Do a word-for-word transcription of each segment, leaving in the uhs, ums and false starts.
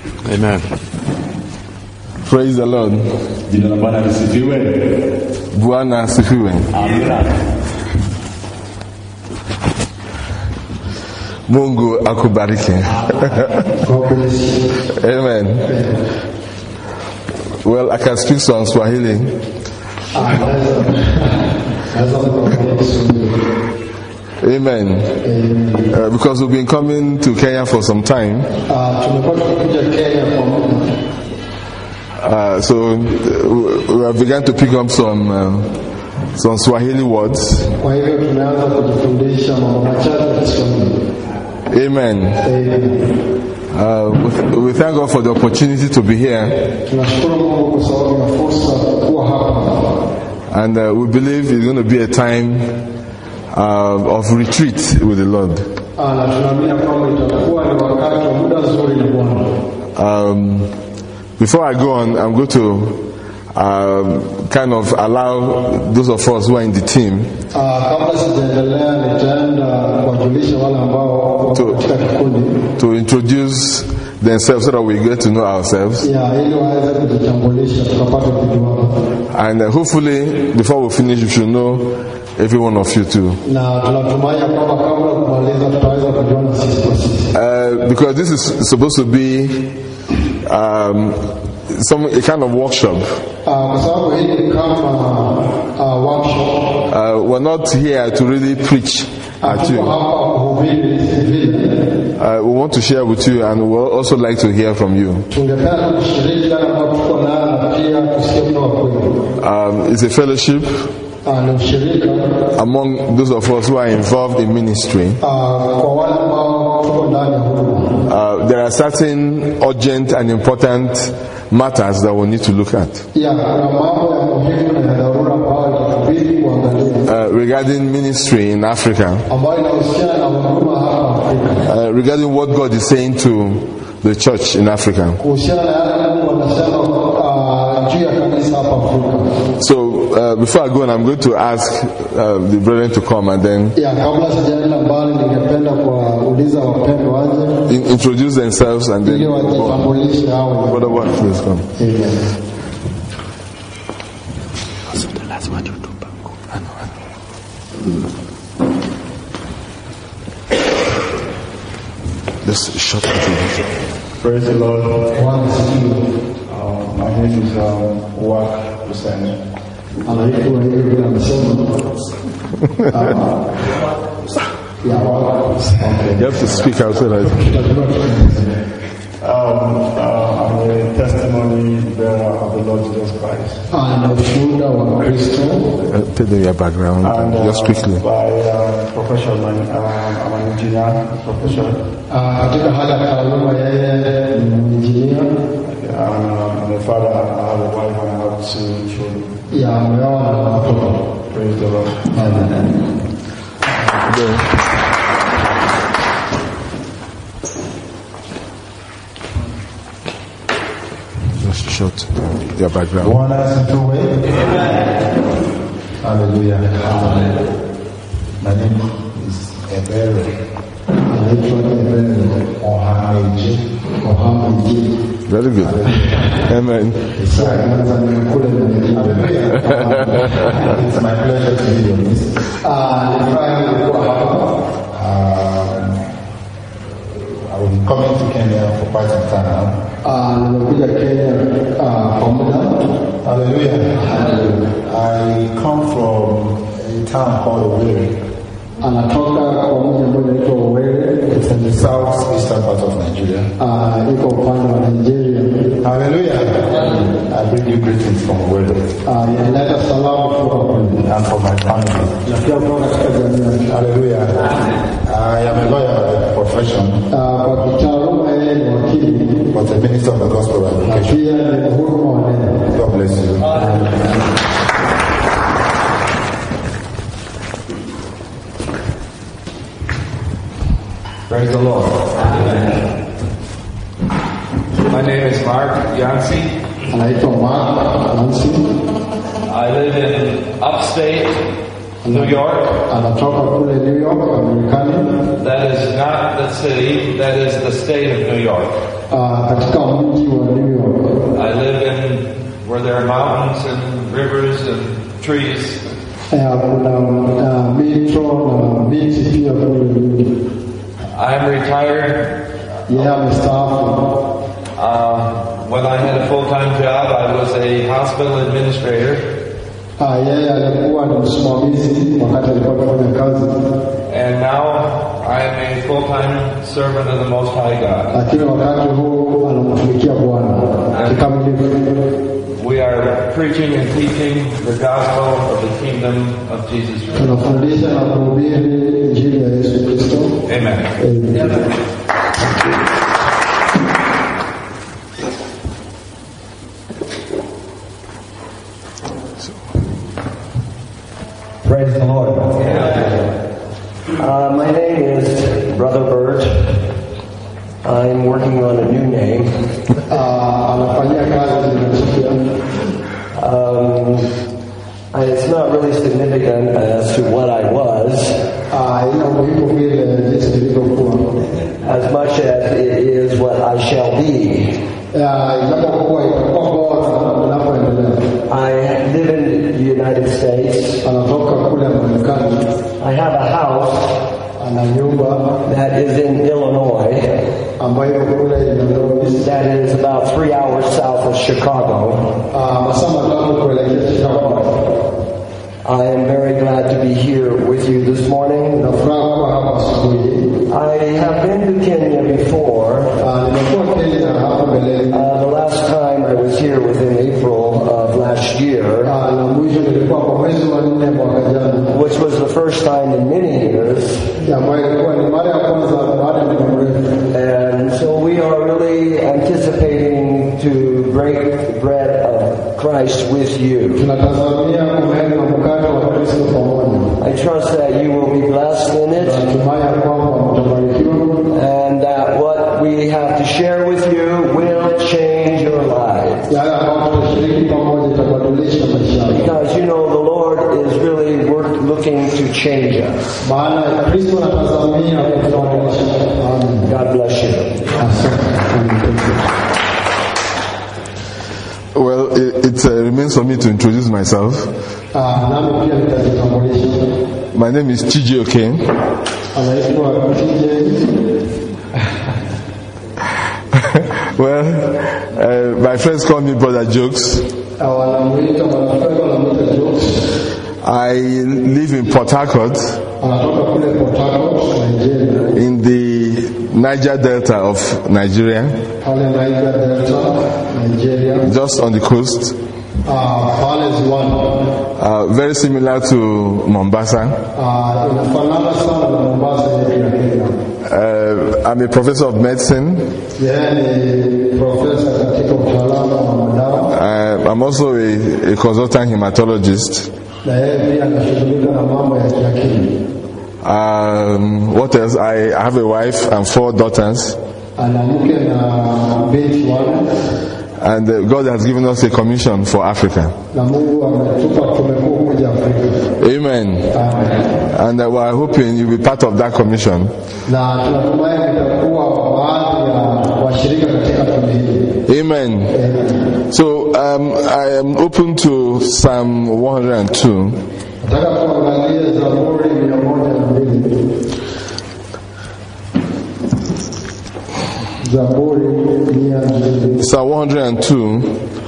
Amen. Praise the Lord. Bwana asifiwe. Mungu akubariki. Amen. Well, I can speak some Swahili. Amen. Uh, because we've been coming to Kenya for some time. Uh, so we have begun to pick up some uh, some Swahili words. Amen. Uh, we, we thank God for the opportunity to be here. And uh, we believe it's going to be a time uh, of retreat with the Lord. Um, before I go on, I'm going to uh, kind of allow those of us who are in the team to, to introduce themselves so that we get to know ourselves. And uh, hopefully, before we finish, we should know every one of you too. Uh, because this is supposed to be um, some a kind of workshop. Uh, we're not here to really preach at you. Uh, we want to share with you, and we will also like to hear from you. Um, it's a fellowship among those of us who are involved in ministry. Uh, there are certain urgent and important matters that we need to look at. Uh, regarding ministry in Africa, uh, regarding what God is saying to the church in Africa. So uh, before I go on, I'm going to ask uh, the brethren to come and then in, introduce themselves and then oh, brother, what? Please come. Just shut up. Praise the Lord. Uh, my name is um, Wak Hussein. You have to speak out so that. Um, uh, I'm a testimony bearer of the Lord Jesus Christ. Uh, tell them your background, and, uh, just quickly. By uh, profession, I'm, uh, I'm an engineer, profession. Uh, I'm, uh, I'm a father, I have a wife, and I have two children. Yeah, we all praise the Lord. Amen. Just short your background. One has to wait. Hallelujah. Amen. My name is Ebere. Very good. Amen. It's my pleasure to be on this. Um, I will be coming to Kenya for quite some time now. Hallelujah. I come from a town called Owerri. It's in the southeastern part of Nigeria. Hallelujah. I bring you greetings from Owerri. And from my family. Hallelujah. I am a lawyer by profession. But a minister of the gospel education. God bless you. Praise the Lord. Amen. My name is Mark Yancey. I live in upstate New York. Anatoka kule New York, Marekani. That is not the city, that is the state of New York. Uh, katika mji wa New York. I live in where there are mountains and rivers and trees. Uh, kuna uh, mito na miti pia kule. I'm retired. Yeah, amestaafu. Uh, when I had a full-time job, I was a hospital administrator. Ah, yeye alikuwa ni msimamizi wakati alikuwa anafanya kazi. And now I'm a full-time servant of the Most High God. Lakini wakati huu anamtumikia Bwana kikamilifu. We are preaching and teaching the gospel of the kingdom of Jesus Christ. Tunafundisha na kuhubiri injili ya Yesu Kristo. Amen. Amen. Praise the Lord. Uh, my name is Brother Bert. I'm working on a new name. Um, I- it's not really significant as to what I was, as much as it is what I shall be. I live in the United States. I have a house that is in Illinois, that is about three hours south of Chicago. I am very glad to be here with you this morning. I have been to Kenya before. Uh, the last time I was here was in April of last year, which was the first time in many years. And so we are really anticipating to break the bread of Christ with you. I trust that you will be blessed in it, and that what we have to share with you will change your lives. Because you know the Lord is really work, looking to change us. God bless you. Well, it, it uh, remains for me to introduce myself. My name is T J Okeng. Well, uh, my friends call me Brother Jokes. I live in Port Harcourt, in the Niger Delta of Nigeria, just on the coast. Uh, very similar to Mombasa. Uh, I'm a professor of medicine. Uh, I'm also a, a consultant hematologist. Um, what else? I have a wife and four daughters. And uh, God has given us a commission for Africa. Amen. And uh, we're hoping you'll be part of that commission. Amen. So um, I am open to Psalm one hundred two. Psalm one hundred two,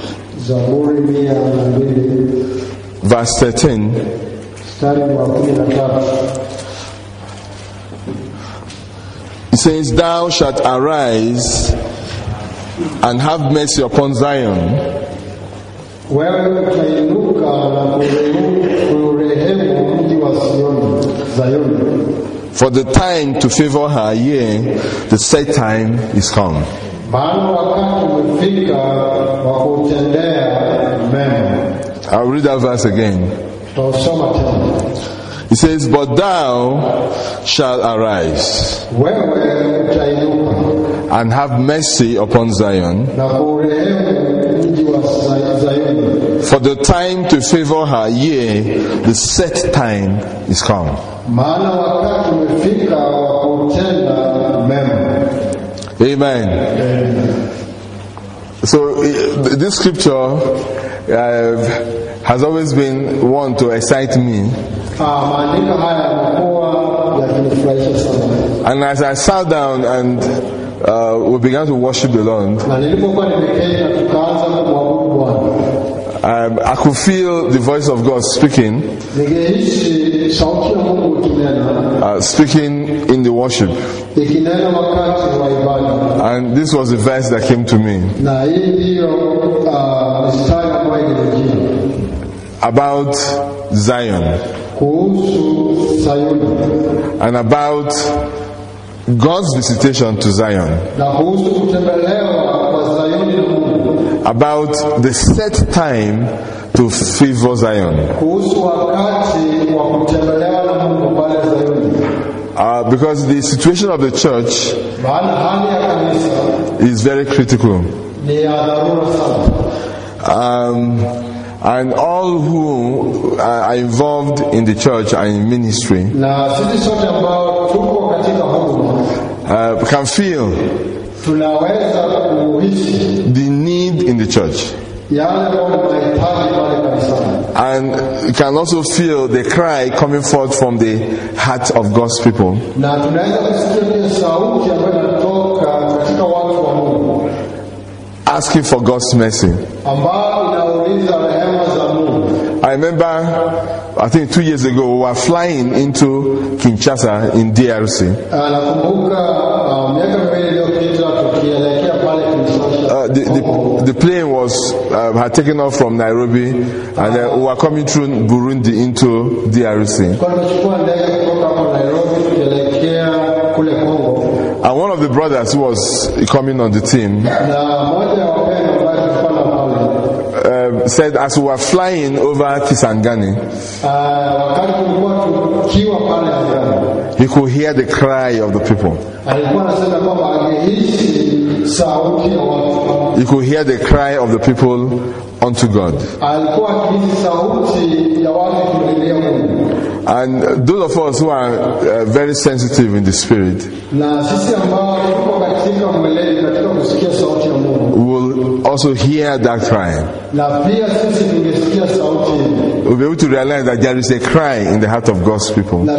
verse thirteen. It says, "Thou shalt arise and have mercy upon Zion, for the time to favor her, yea, the set time is come." I'll read that verse again. It says, "But thou shalt arise and have mercy upon Zion, For the time to favor her, yea, the set time is come. Maana wakati umefika wa kutenda mema. Amen. Amen. So uh, this scripture uh, has always been one to excite me. And as I sat down and uh, we began to worship the Lord, um, I could feel the voice of God speaking, uh, speaking in the worship. And this was the verse that came to me about Zion and about God's visitation to Zion, about the set time to favor Zion. Uh, because the situation of the church is very critical. Um, and all who are involved in the church and in ministry uh, can feel the need in the church. And you can also feel the cry coming forth from the heart of God's people, asking for God's mercy. I remember, I think two years ago, we were flying into Kinshasa in D R C. Uh, the, the, the plane was uh, had taken off from Nairobi, and then we were coming through Burundi into D R C. And one of the brothers who was coming on the team uh, said, as we were flying over Kisangani, he could hear the cry of the people. You could hear the cry of the people unto God. And those of us who are uh, very sensitive in the spirit will also hear that cry. We'll be able to realize that there is a cry in the heart of God's people,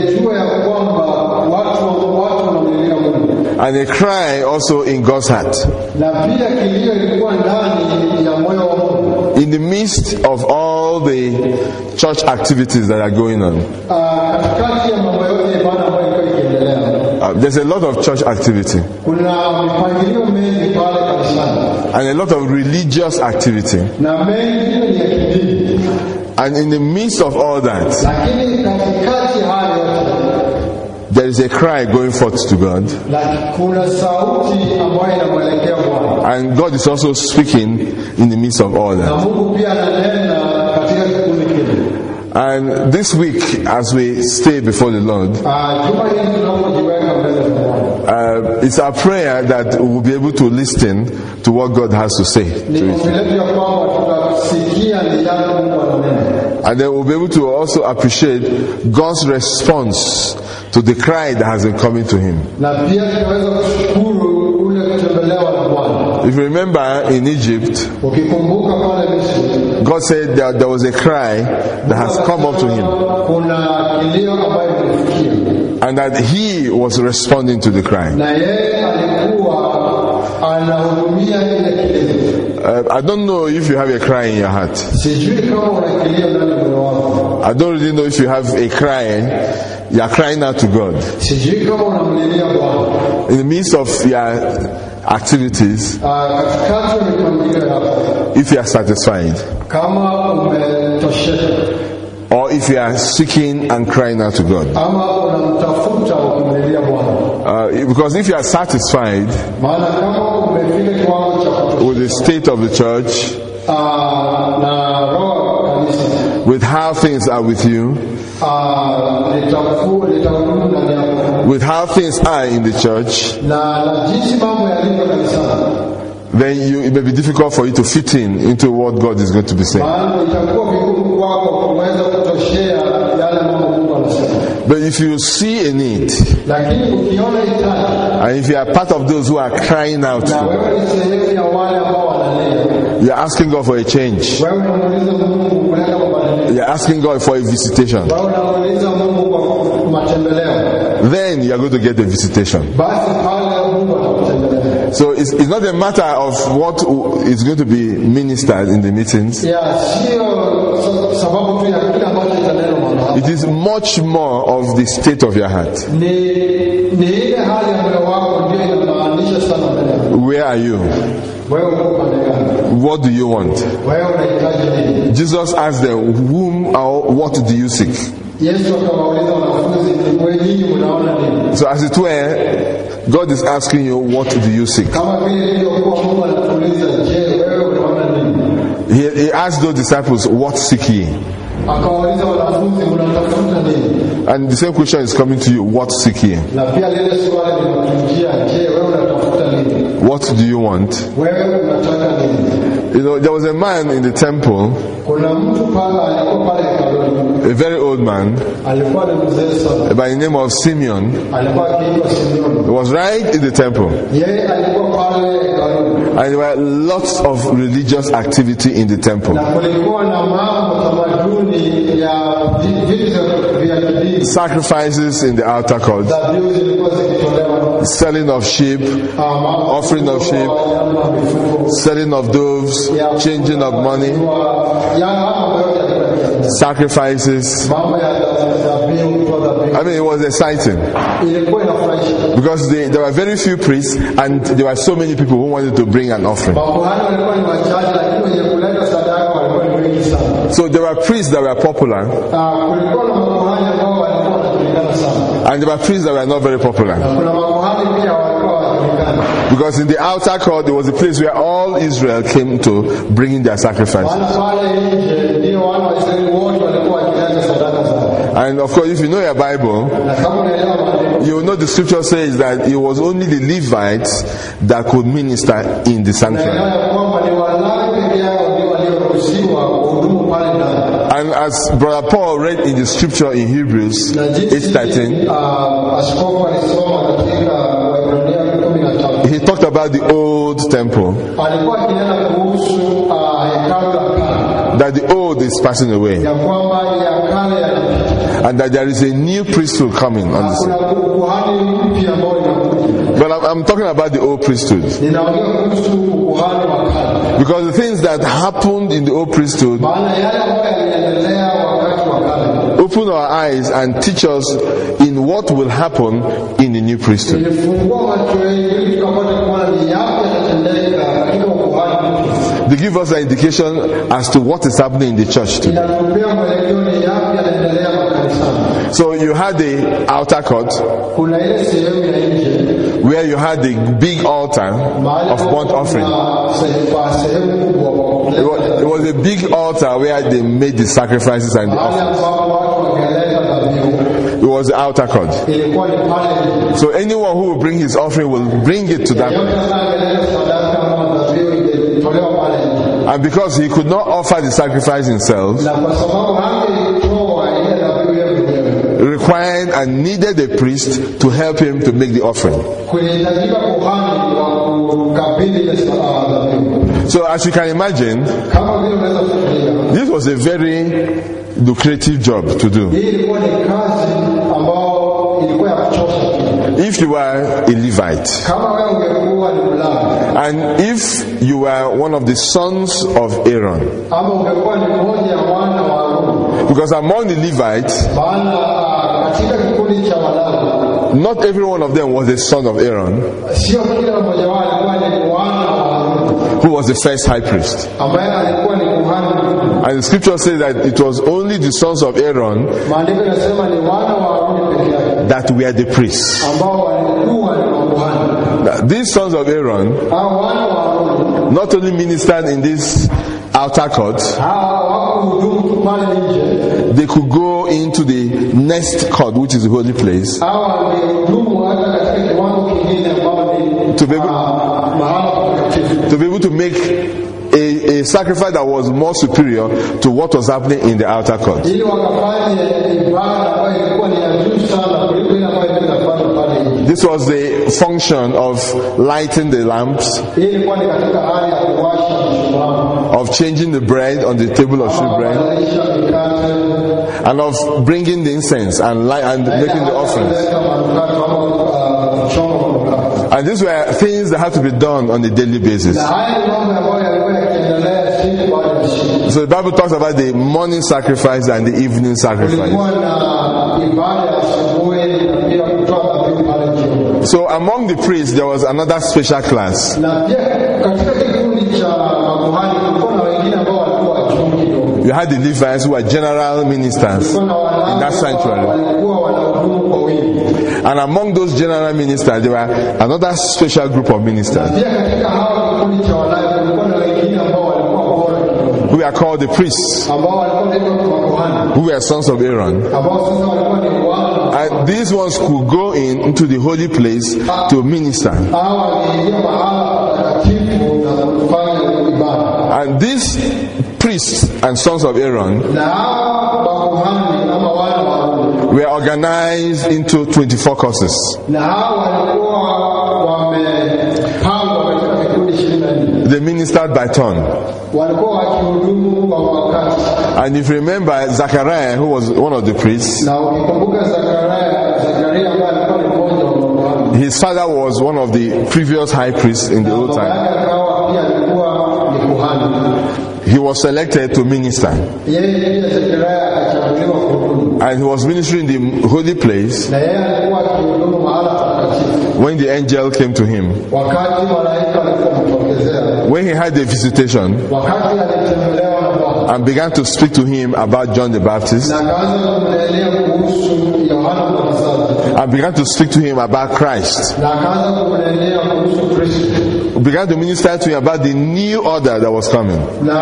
and a cry also in God's heart. In the midst of all the church activities that are going on, uh, there's a lot of church activity and a lot of religious activity. And in the midst of all that, there is a cry going forth to God, and God is also speaking in the midst of all that. And this week, as we stay before the Lord, uh, it's our prayer that we will be able to listen to what God has to say to it. And then we'll be able to also appreciate God's response to the cry that has been coming to Him. If you remember, in Egypt, God said that there was a cry that has come up to Him, and that He was responding to the cry. Uh, I don't know if you have a cry in your heart. I don't really know if you have a cry. You are crying out to God in the midst of your activities. If you are satisfied, or if you are seeking and crying out to God. Uh, because if you are satisfied with the state of the church, with how things are with you, with how things are in the church, then you, it may be difficult for you to fit in into what God is going to be saying. But if you see a need, and if you are part of those who are crying out, you are asking God for a change. You are asking God for a visitation. Then you are going to get the visitation. So it's, it's not a matter of what is going to be ministered in the meetings. It is much more of the state of your heart. Where are you? What do you want? Jesus asked them, whom or what do you seek? So as it were, God is asking you, what do you seek? He, he asked those disciples, what seek ye? And the same question is coming to you, what seek ye? What do you want? You know, there was a man in the temple, a very old man, by the name of Simeon. He was right in the temple. And there were lots of religious activity in the temple. Sacrifices in the outer court, selling of sheep, offering of sheep, selling of doves, changing of money, sacrifices. I mean, it was exciting because they, there were very few priests and there were so many people who wanted to bring an offering. So there were priests that were popular and there were priests that were not very popular. Because in the outer court there was a place where all Israel came to bring in their sacrifices. And of course, if you know your Bible, you will know the scripture says that it was only the Levites that could minister in the sanctuary. And as Brother Paul read in the scripture in Hebrews eight thirteen, he talked about the old temple, that the old is passing away, and that there is a new priesthood coming on the scene. But I'm, I'm talking about the old priesthood, because the things that happened in the old priesthood open our eyes and teach us in what will happen in the new priesthood. They give us an indication as to what is happening in the church today. So you had the outer court, where you had the big altar of burnt offering. It was, it was a big altar where they made the sacrifices and the offerings. It was the outer court. So anyone who will bring his offering will bring it to that place. And because he could not offer the sacrifice himself, required and needed a priest to help him to make the offering. So as you can imagine, this was a very lucrative job to do. If you were a Levite, and if you were one of the sons of Aaron, because among the Levites, not every one of them was a son of Aaron, who was the first high priest. And the scripture says that it was only the sons of Aaron that were the priests. Now, these sons of Aaron not only ministered in this outer court, they could go into the next court, which is the holy place, to be able, to be able to make a, a sacrifice that was more superior to what was happening in the outer court. This was the function of lighting the lamps, of changing the bread on the table of shewbread, and of bringing the incense and, light, and making the offerings. And these were things that had to be done on a daily basis. So the Bible talks about the morning sacrifice and the evening sacrifice. So among the priests there was another special class. You had the Levites who were general ministers in that sanctuary. And among those general ministers there were another special group of ministers who are called the priests, who were sons of Aaron. And these ones could go in into the holy place to minister. And these priests and sons of Aaron were organized into twenty-four courses. They ministered by turn. And if you remember, Zachariah, who was one of the priests, his father was one of the previous high priests in the old time. He was selected to minister. And he was ministering in the holy place when the angel came to him. When he had a visitation and began to speak to him about John the Baptist, and began to speak to him about Christ, began to minister to him about the new order that was coming.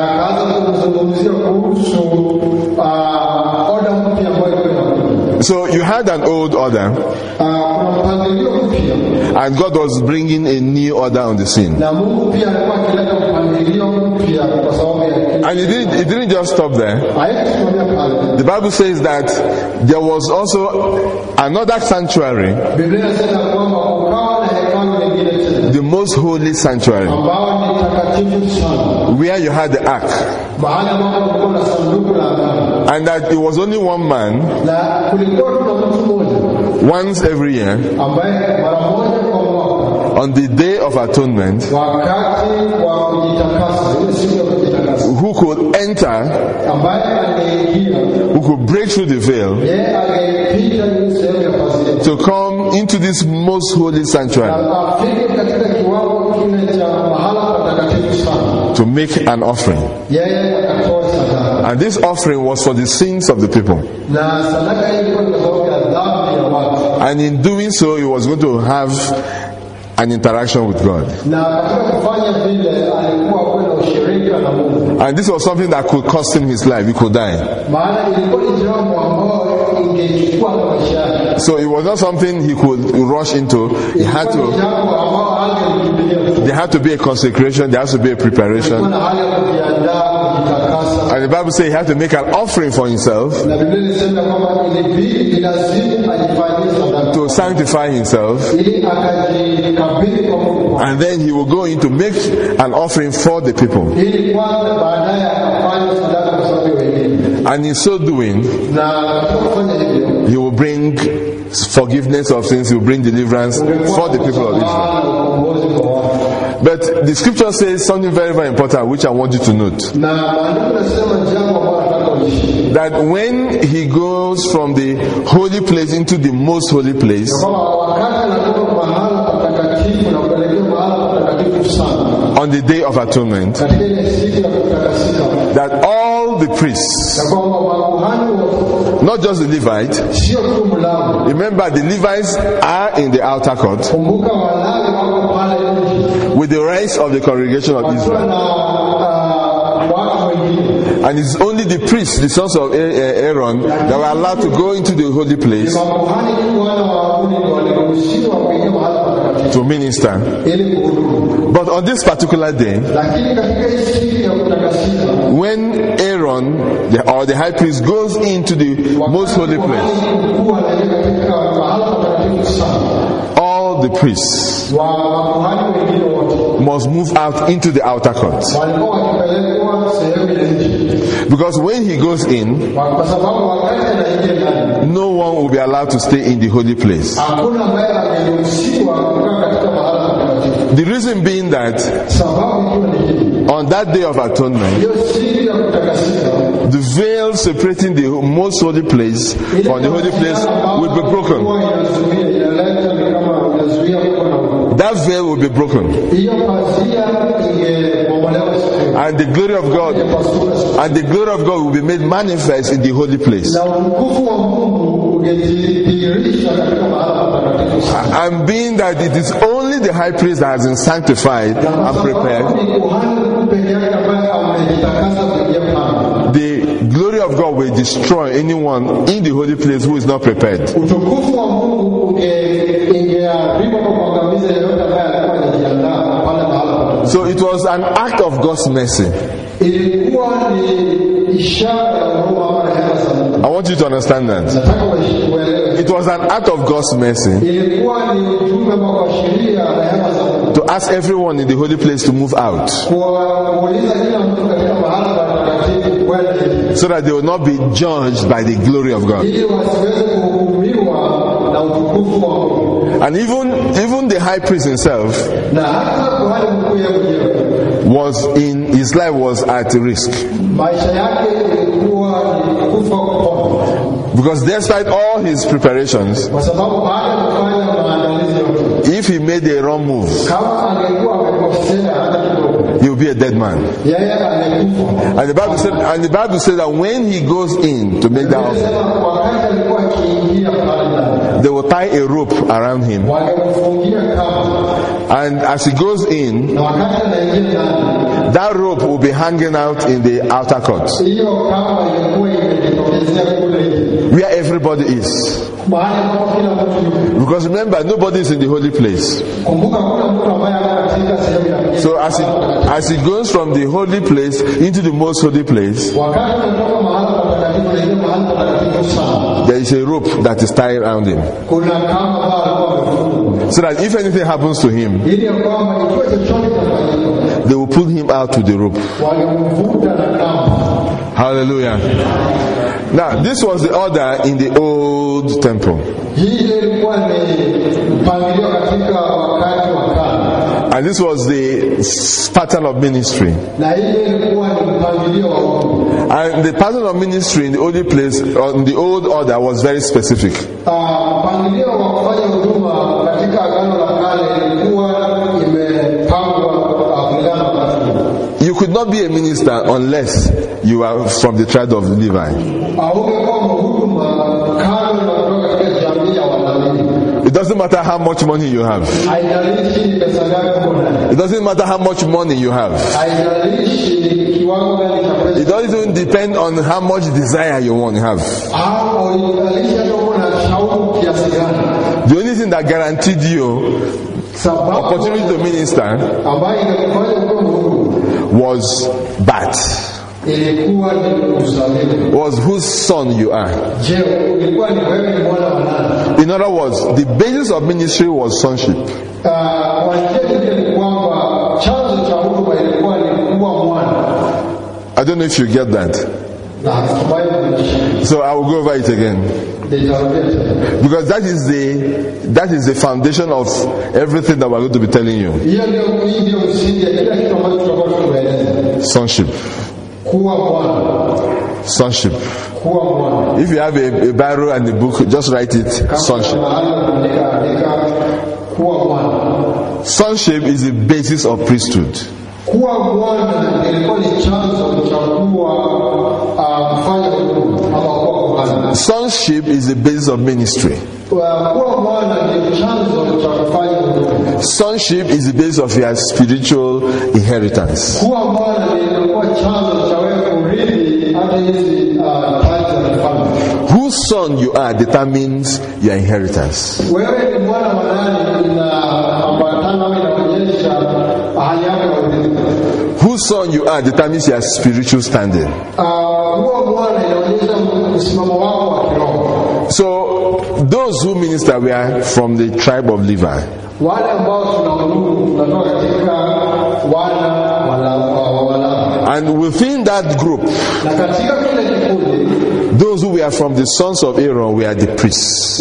So you had an old order, and God was bringing a new order on the scene. And it didn't, it didn't just stop there. The Bible says that there was also another sanctuary, the most holy sanctuary, where you had the ark. And that it was only one man once every year on the Day of Atonement who could enter, who could break through the veil to come into this most holy sanctuary to make an offering. And this offering was for the sins of the people. And in doing so, he was going to have an interaction with God. And this was something that could cost him his life. He could die. So it was not something he could rush into. He had to. There had to be a consecration. There has to be a preparation. And the Bible says he had to make an offering for himself to sanctify himself, and then he will go in to make an offering for the people. And in so doing, he will bring forgiveness of sins, he will bring deliverance for the people of Israel. But the scripture says something very, very important, which I want you to note. That when he goes from the holy place into the most holy place, on the Day of Atonement, that all the priests, not just the Levites, remember the Levites are in the outer court with the rest of the congregation of Israel. And it's only the priests, the sons of Aaron, that were allowed to go into the holy place to minister. But on this particular day, when Aaron the, or the high priest goes into the most holy place, all the priests must move out into the outer court. Because when he goes in, no one will be allowed to stay in the holy place. The reason being that on that day of atonement, the veil separating the most holy place from the holy place will be broken. That veil will be broken. And the glory of God and the glory of God will be made manifest in the holy place. And being that it is only the high priest that has been sanctified and prepared, the glory of God will destroy anyone in the holy place who is not prepared. So it was an act of God's mercy. I want you to understand that. It was an act of God's mercy to ask everyone in the holy place to move out, so that they will not be judged by the glory of God. And even even the high priest himself was in his life was at risk, because despite all his preparations, if he made a wrong move, he will be a dead man. And the Bible said, and the Bible said that when he goes in to make that offering, they will tie a rope around him, and as he goes in, that rope will be hanging out in the outer court, where everybody is. Because remember, nobody is in the holy place. So as he, as he goes from the holy place into the most holy place, there is a rope that is tied around him, so that if anything happens to him, they will pull him out with the rope. Hallelujah. Now, this was the order in the old temple. And this was the pattern of ministry. And the pattern of ministry in the old place, or in the old order, was very specific. You could not be a minister unless you are from the tribe of Levi. It doesn't matter how much money you have. It doesn't matter how much money you have. It doesn't depend on how much desire you want to have. The only thing that guaranteed you opportunity to minister was birth. Was whose son you are. In other words, the basis of ministry was sonship. I don't know if you get that. So I will go over it again, because that is the that is the foundation of everything that we're going to be telling you. Sonship. Sonship. If you have a, a Bible and a book, just write it. Sonship. Sonship is the basis of priesthood. Sonship is the basis of ministry. Sonship is the basis of your spiritual inheritance. Whose son you are determines your inheritance. whose son you are determines your spiritual standing. So those who minister were from the tribe of Levi. And within that group, those who were from the sons of Aaron were the priests.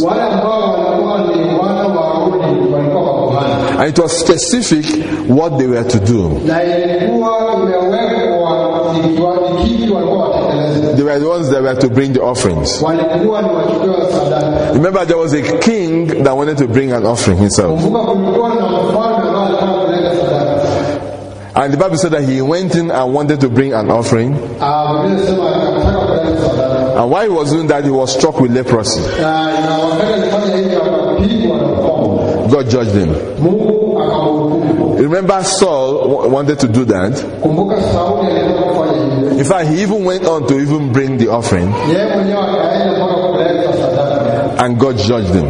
And it was specific what they were to do. They were the ones that were to bring the offerings. Remember, there was a king that wanted to bring an offering himself. And the Bible said that he went in and wanted to bring an offering. And while he was doing that, he was struck with leprosy. God judged him. Remember, Saul wanted to do that. In fact, he even went on to even bring the offering. And God judged him.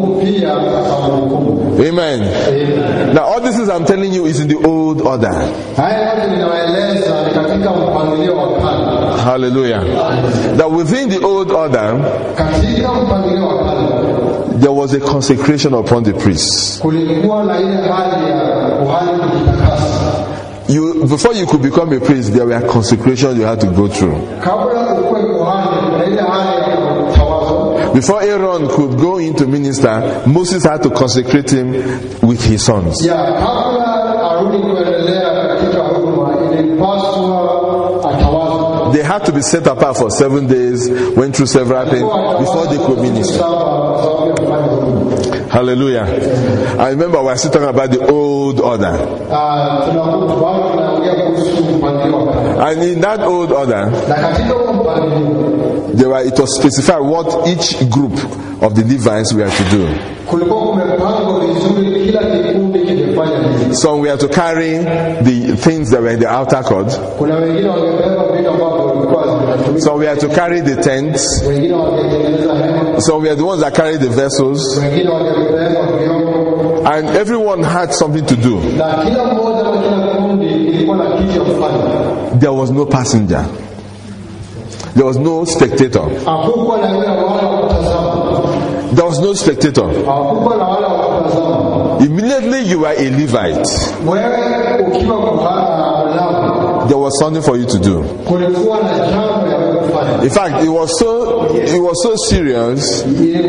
Amen. Amen. Now all this is I'm telling you is in the old order. Hallelujah. That within the old order, there was a consecration upon the priests. You, before you could become a priest, there were consecrations you had to go through. Before Aaron could go in to minister, Moses had to consecrate him with his sons. They had to be set apart for seven days, went through several things before they could minister. Hallelujah. I remember we were still talking about the old order. And in that old order, there were, it was specified what each group of the Levites were to do. Some were to carry the things that were in the outer court. Some were to carry the tents. Some were the ones that carried the vessels. And everyone had something to do. There was no passenger. There was no spectator. There was no spectator. Immediately you were a Levite. There was something for you to do. In fact, it was so it was so serious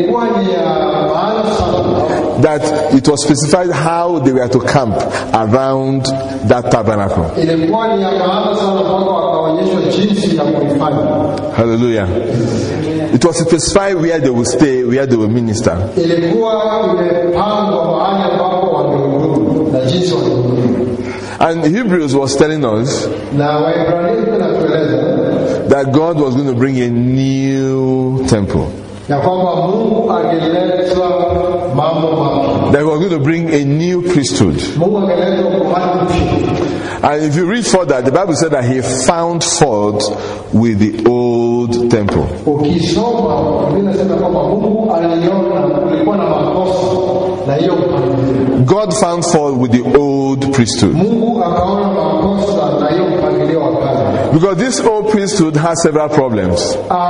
that it was specified how they were to camp around that tabernacle. Hallelujah. It was specified where they would stay, where they would minister. And Hebrews was telling us that God was going to bring a new temple. That He was going to bring a new priesthood. And if you read further, the Bible said that He found fault with the old temple. God found fault with the old priesthood. Because this old priesthood has several problems.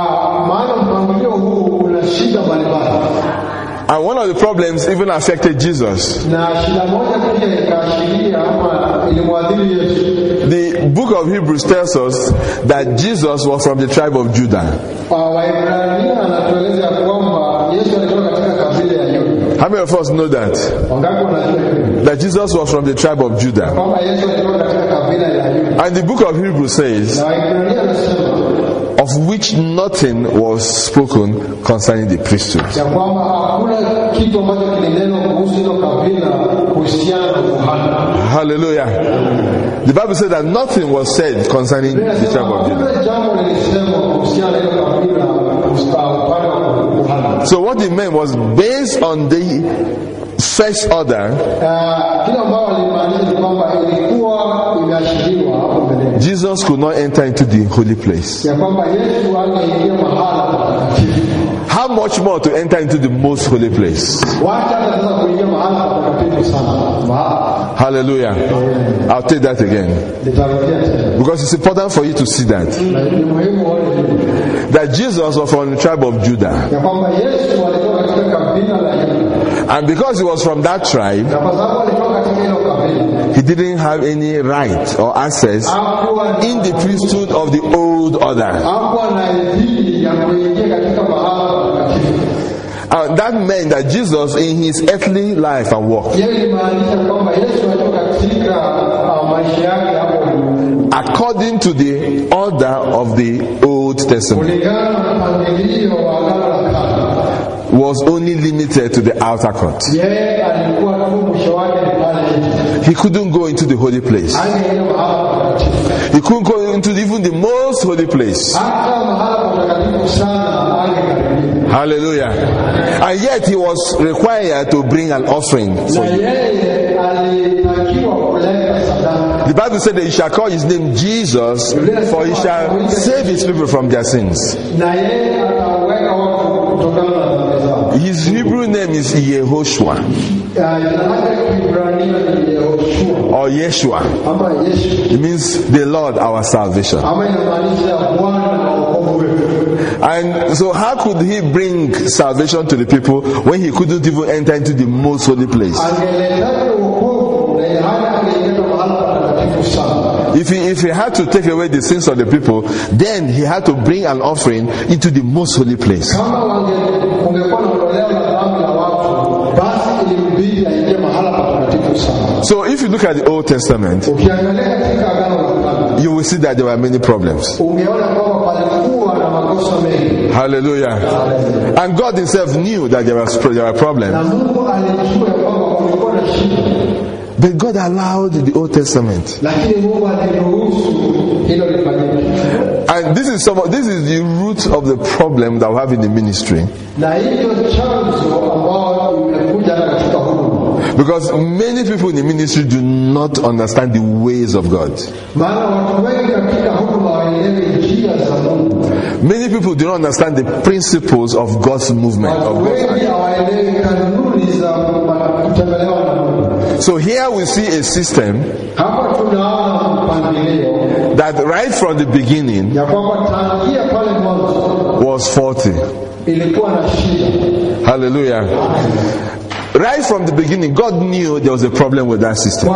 And one of the problems even affected Jesus. The book of Hebrews tells us that Jesus was from the tribe of Judah. How many of us know that? That Jesus was from the tribe of Judah. And the book of Hebrews says, of which nothing was spoken concerning the priesthood. Hallelujah. The Bible said that nothing was said concerning the tribe of Judah. So what it meant was based on the first order, Jesus could not enter into the holy place. how much more to enter into the most holy place? Hallelujah. I'll take that again. Because it's important for you to see that. That Jesus was from the tribe of Judah. And because he was from that tribe, he didn't have any right or access in the priesthood of the old order. And that meant that Jesus, in his earthly life and work, according to the order of the Old Testament, was only limited to the outer court. He couldn't go into the holy place. He couldn't go into even the most holy place. Hallelujah. And yet he was required to bring an offering for you. The Bible said that he shall call his name Jesus, for he shall save his people from their sins. His Hebrew name is Yehoshua or Yeshua. It means the Lord our salvation. And so how could he bring salvation to the people when he couldn't even enter into the most holy place? If he, if he had to take away the sins of the people, then he had to bring an offering into the most holy place. So if you look at the Old Testament, you will see that there were many problems. Hallelujah. And God himself knew that there were, there were problems. But God allowed the Old Testament. And this is some of, this is the root of the problem that we have in the ministry. Because many people in the ministry do not understand the ways of God. Many people do not understand the principles of God's movement. Of God's so here we see a system that right from the beginning was faulty. Hallelujah. Right from the beginning, God knew there was a problem with that system.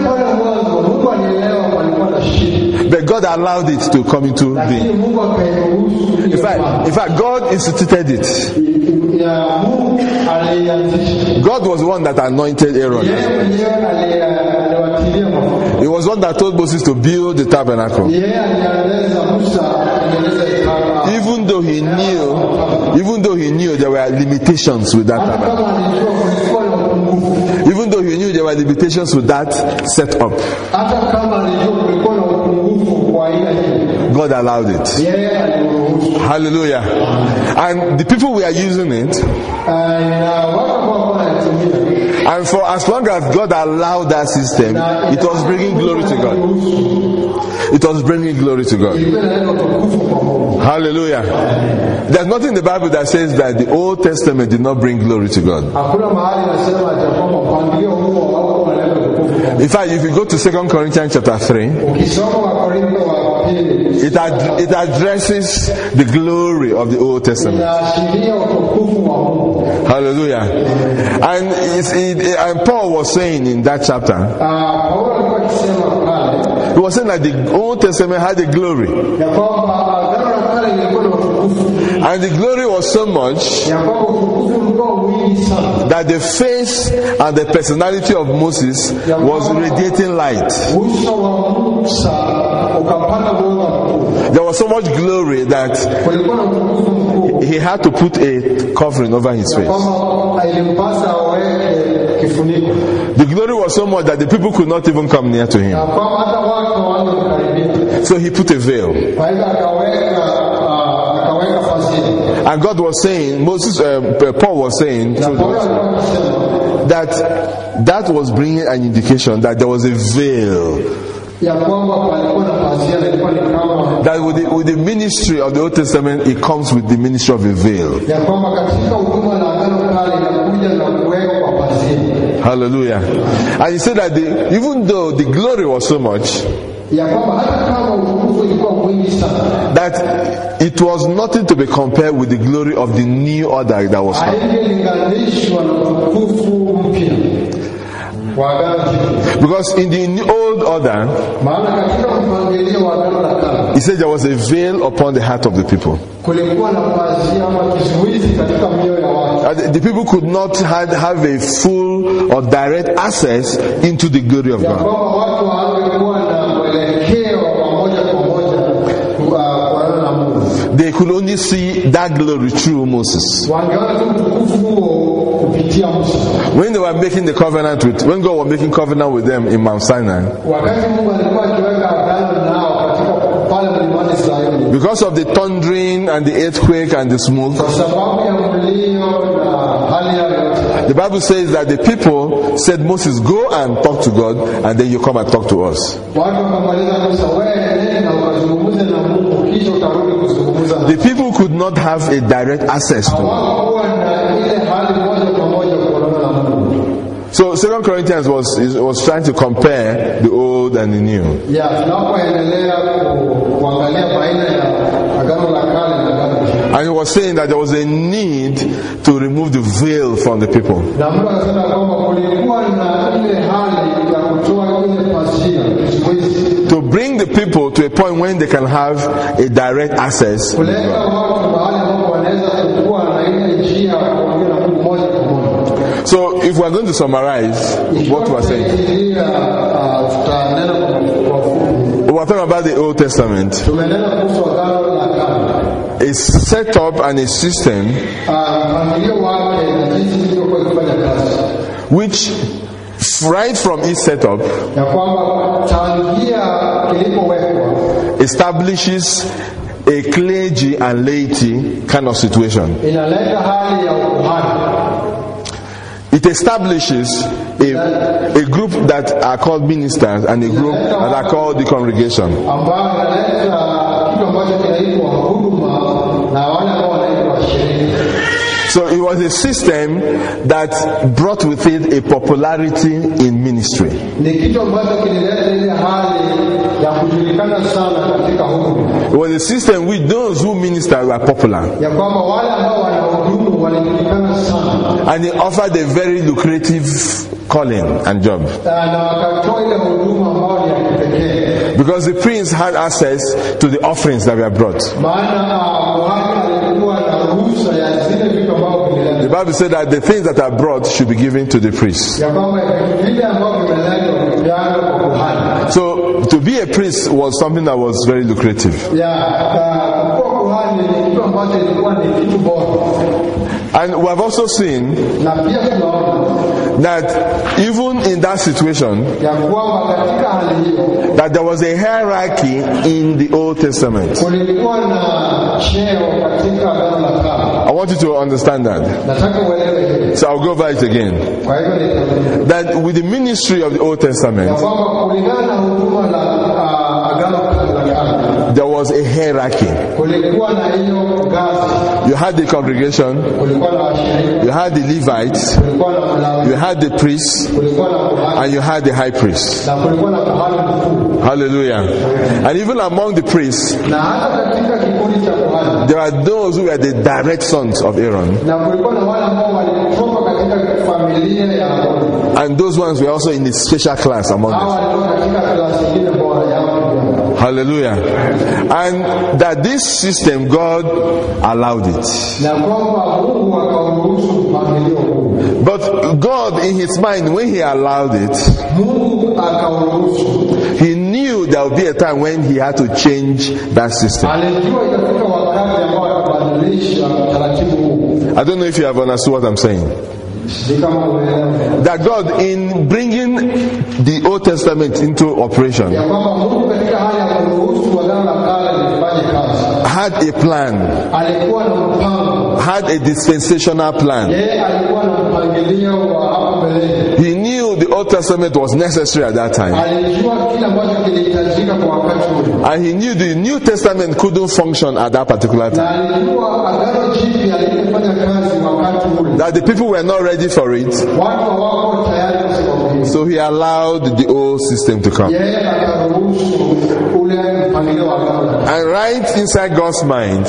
But God allowed it to come into being. In fact, in fact, God instituted it. God was the one that anointed Aaron. He was one that told Moses to build the tabernacle. Even though he knew, even though he knew there were limitations with that tabernacle. Even though he knew there were limitations with that setup. God allowed it. Hallelujah. And the people were using it. And for as long as God allowed that system, it was bringing glory to God. It was bringing glory to God. Hallelujah. There's nothing in the Bible that says that the Old Testament did not bring glory to God. In fact, if you go to Second Corinthians chapter three, it, ad- it addresses the glory of the Old Testament. Hallelujah. And, it's, it, and Paul was saying in that chapter, he was saying that the Old Testament had the glory. And the glory was so much that the face and the personality of Moses was radiating light. There was so much glory that he had to put a covering over his face. The glory was so much that the people could not even come near to him. So he put a veil. And God was saying, Moses, uh, Paul was saying that that was bringing an indication that there was a veil That with the, with the ministry of the Old Testament, it comes with the ministry of a veil. Hallelujah. And he said that the, even though the glory was so much, that it was nothing to be compared with the glory of the new order that was coming. Because in the old order, he said there was a veil upon the heart of the people. Uh, the people could not have, have a full or direct access into the glory of God. They could only see that glory through Moses. When they were making the covenant with, when God was making covenant with them in Mount Sinai, because of the thundering and the earthquake and the smoke, the Bible says that the people said, Moses, go and talk to God, and then you come and talk to us. The people could not have a direct access to God. So Second Corinthians was was trying to compare the old and the new. And he was saying that there was a need to remove the veil from the people. To bring the people to a point when they can have a direct access. So if we're going to summarize what we're saying, we're talking about the Old Testament. A setup and a system which right from its setup establishes a clergy and laity kind of situation. It establishes a, a group that are called ministers and a group that are called the congregation. So it was a system that brought with it a popularity in ministry. It was a system with those who ministered were popular. And it offered a very lucrative calling and job. Because the prince had access to the offerings that were brought. The Bible said that the things that are brought should be given to the priest. So to be a priest was something that was very lucrative. And we have also seen that even in that situation, that there was a hierarchy in the Old Testament. I want you to understand that. So I'll go over it again. That with the ministry of the Old Testament, there was a hierarchy. You had the congregation, you had the Levites, you had the priests, and you had the high priest. Hallelujah. And even among the priests, there are those who are the direct sons of Aaron. And those ones were also in a special class among them. Hallelujah. And that this system, God allowed it. But God, in His mind, when He allowed it, He knew there would be a time when He had to change that system. I don't know if you have understood what I'm saying. That God, in bringing the Old Testament into operation, had a plan, had a dispensational plan. He knew the Old Old Testament was necessary at that time. And he knew the New Testament couldn't function at that particular time. That the people were not ready for it. So he allowed the old system to come. And right inside God's mind,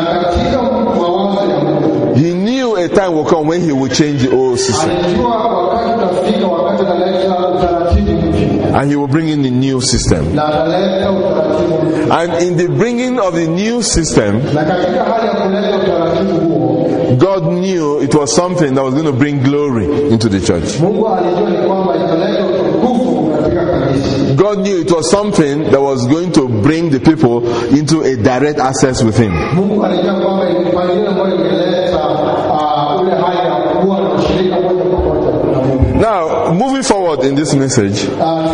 he knew a time will come when he would change the old system. And he will bring in the new system. And in the bringing of the new system, God knew it was something that was going to bring glory into the church. God knew it was something that was going to bring the people into a direct access with Him. Now, moving forward in this message,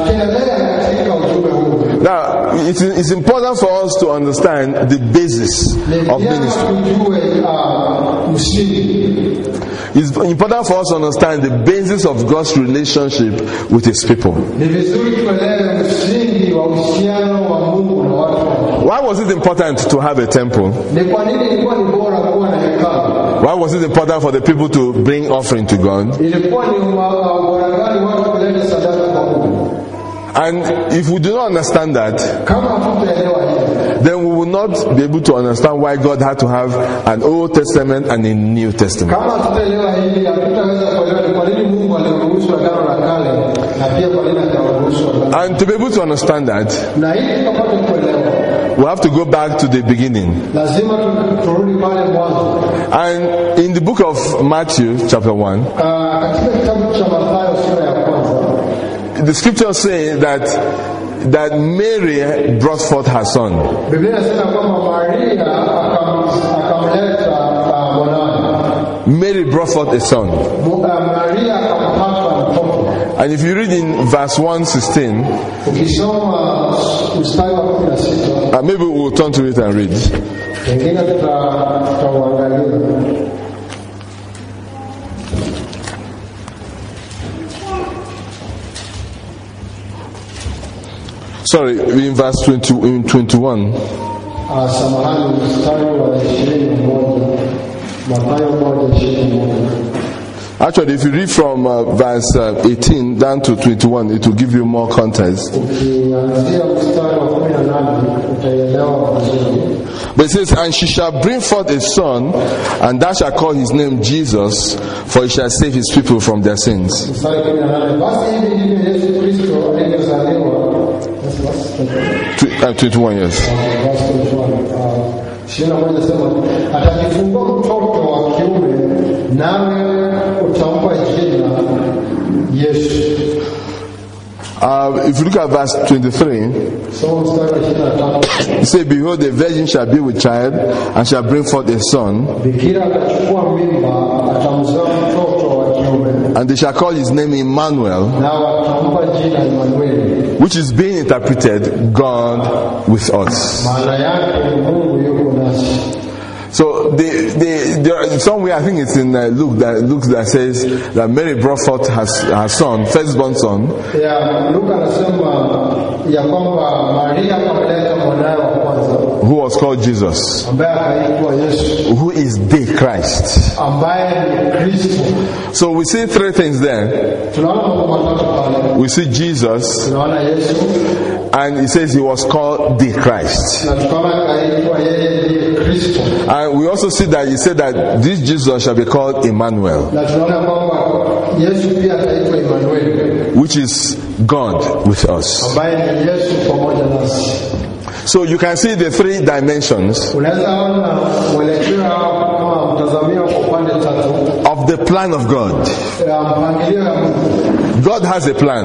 now it's, it's important for us to understand the basis of ministry. It's important for us to understand the basis of God's relationship with His people. Why was it important to have a temple? Why was it important for the people to bring offering to God? And if we do not understand that, then we will not be able to understand why God had to have an Old Testament and a New Testament. And to be able to understand that, we have to go back to the beginning. And in the book of Matthew, chapter one, the scripture says that that Mary brought forth her son. Mary brought forth a son. And if you read in verse one sixteen, uh, maybe we'll turn to it and read. Sorry, in verse twenty, in twenty-one. Actually, if you read from uh, verse uh, eighteen down to twenty-one, it will give you more context. But it says, "And she shall bring forth a son, and thou shalt call his name Jesus, for he shall save his people from their sins." Uh, twenty-one years. Uh, if you look at verse twenty-three, it says, "Behold, the virgin shall be with child, and shall bring forth a son, and they shall call his name Emmanuel," which is being interpreted, God with us. So the, the, there are somewhere, I think it's in uh, Luke that Luke that says that Mary brought forth her, her son, firstborn son, who was called Jesus, who is the Christ. So we see three things there. We see Jesus, and it says he was called the Christ. And we also see that he said that this Jesus shall be called Emmanuel, which is God with us. So you can see the three dimensions of the plan of God. God has a plan.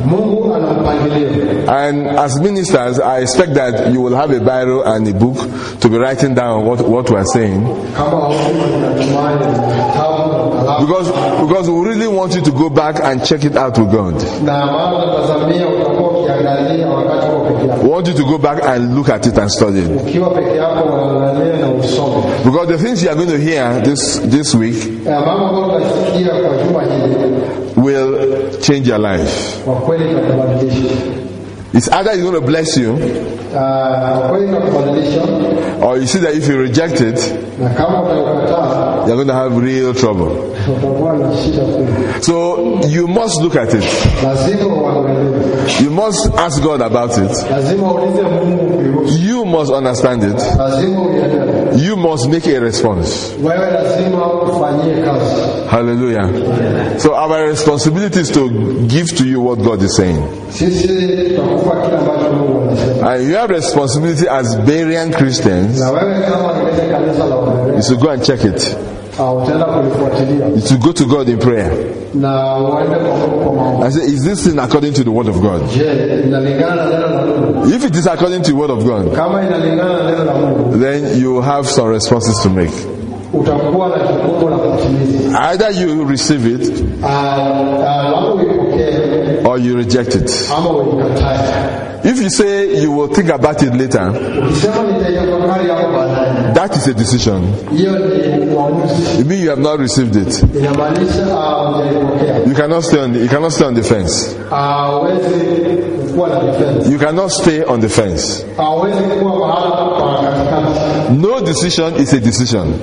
And as ministers, I expect that you will have a Bible and a book to be writing down what, what we are saying. Because, because we really want you to go back and check it out with God. We want you to go back and look at it and study it. Because the things you are going to hear this, this week will change your life. kwa kweli itakubadilisha. It's either it's going to bless you, Ah, kwa kweli itakubadilisha, or you see that if you reject it, na kama utakataa you're going to have real trouble. utakuwa na shida kubwa. So you must look at it. Lazima uangalie, You must ask God about it. lazima uulize Mungu kuhusu, You must understand it. lazima uelewe. You must make a response. Wewe lazima ufanyie kazi. Hallelujah. So our responsibility is to give to you what God is saying. Sisi tutakupa kile ambacho Mungu anasema. And you have responsibility as Berean Christians Na wewe kama ile kanisa la Wabereya, is to go and check it. ah, utaenda kulifuatilia Is to go to God in prayer. na uende kwa Mungu kwa maombi. I say, is this thing according to the word of God? Je, inalingana na neno la Mungu? If it is according to the word of God, Kama inalingana na neno la Mungu, then you have some responses to make. utakuwa na jukumu la kutimiza. Either you receive it Ah, ah, labda uipokee or you reject it. ama uikatae. If you say you will think about it later, Ukisema nitaitafakari hapo baadaye, that is a decision. hiyo ni uamuzi. It means you have not received it. Inamaanisha ah, hujaipokea. You cannot stay on the, you cannot stay on the fence. Hawezi kuwa na defense. You cannot stay on the fence. Hawezi kuwa mahala pa katikati. No decision is a decision.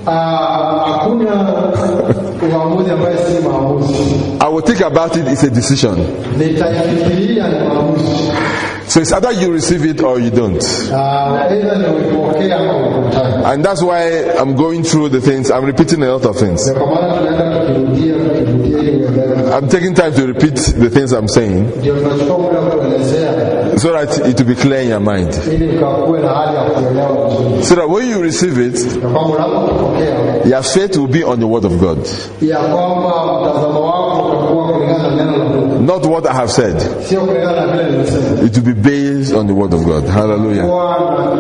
Ah, hakuna uamuzi ambaye si maamuzi. I will think about it is a decision. Nitaifikiria ni maamuzi. So it's either you receive it or you don't. Ah, aidha ni uipokee ama uikatae. And that's why I'm going through the things. I'm repeating a lot of things. Ndio kwa maana tunaenda tukirudia tukirudia ili uelewe. I'm taking time to repeat the things I'm saying Ndio tunachukua muda kuelezea so that it will be clear in your mind. ili ukakuwe na hali ya kuelewa vizuri. So that when you receive it, Na kwamba unapopokea your faith will be on the word of God. ya kwamba mtazamo wako utakuwa kulingana na neno la Mungu, Not what I have said. sio kulingana na vile nimesema. It will be based on the word of God. Hallelujah. Kwa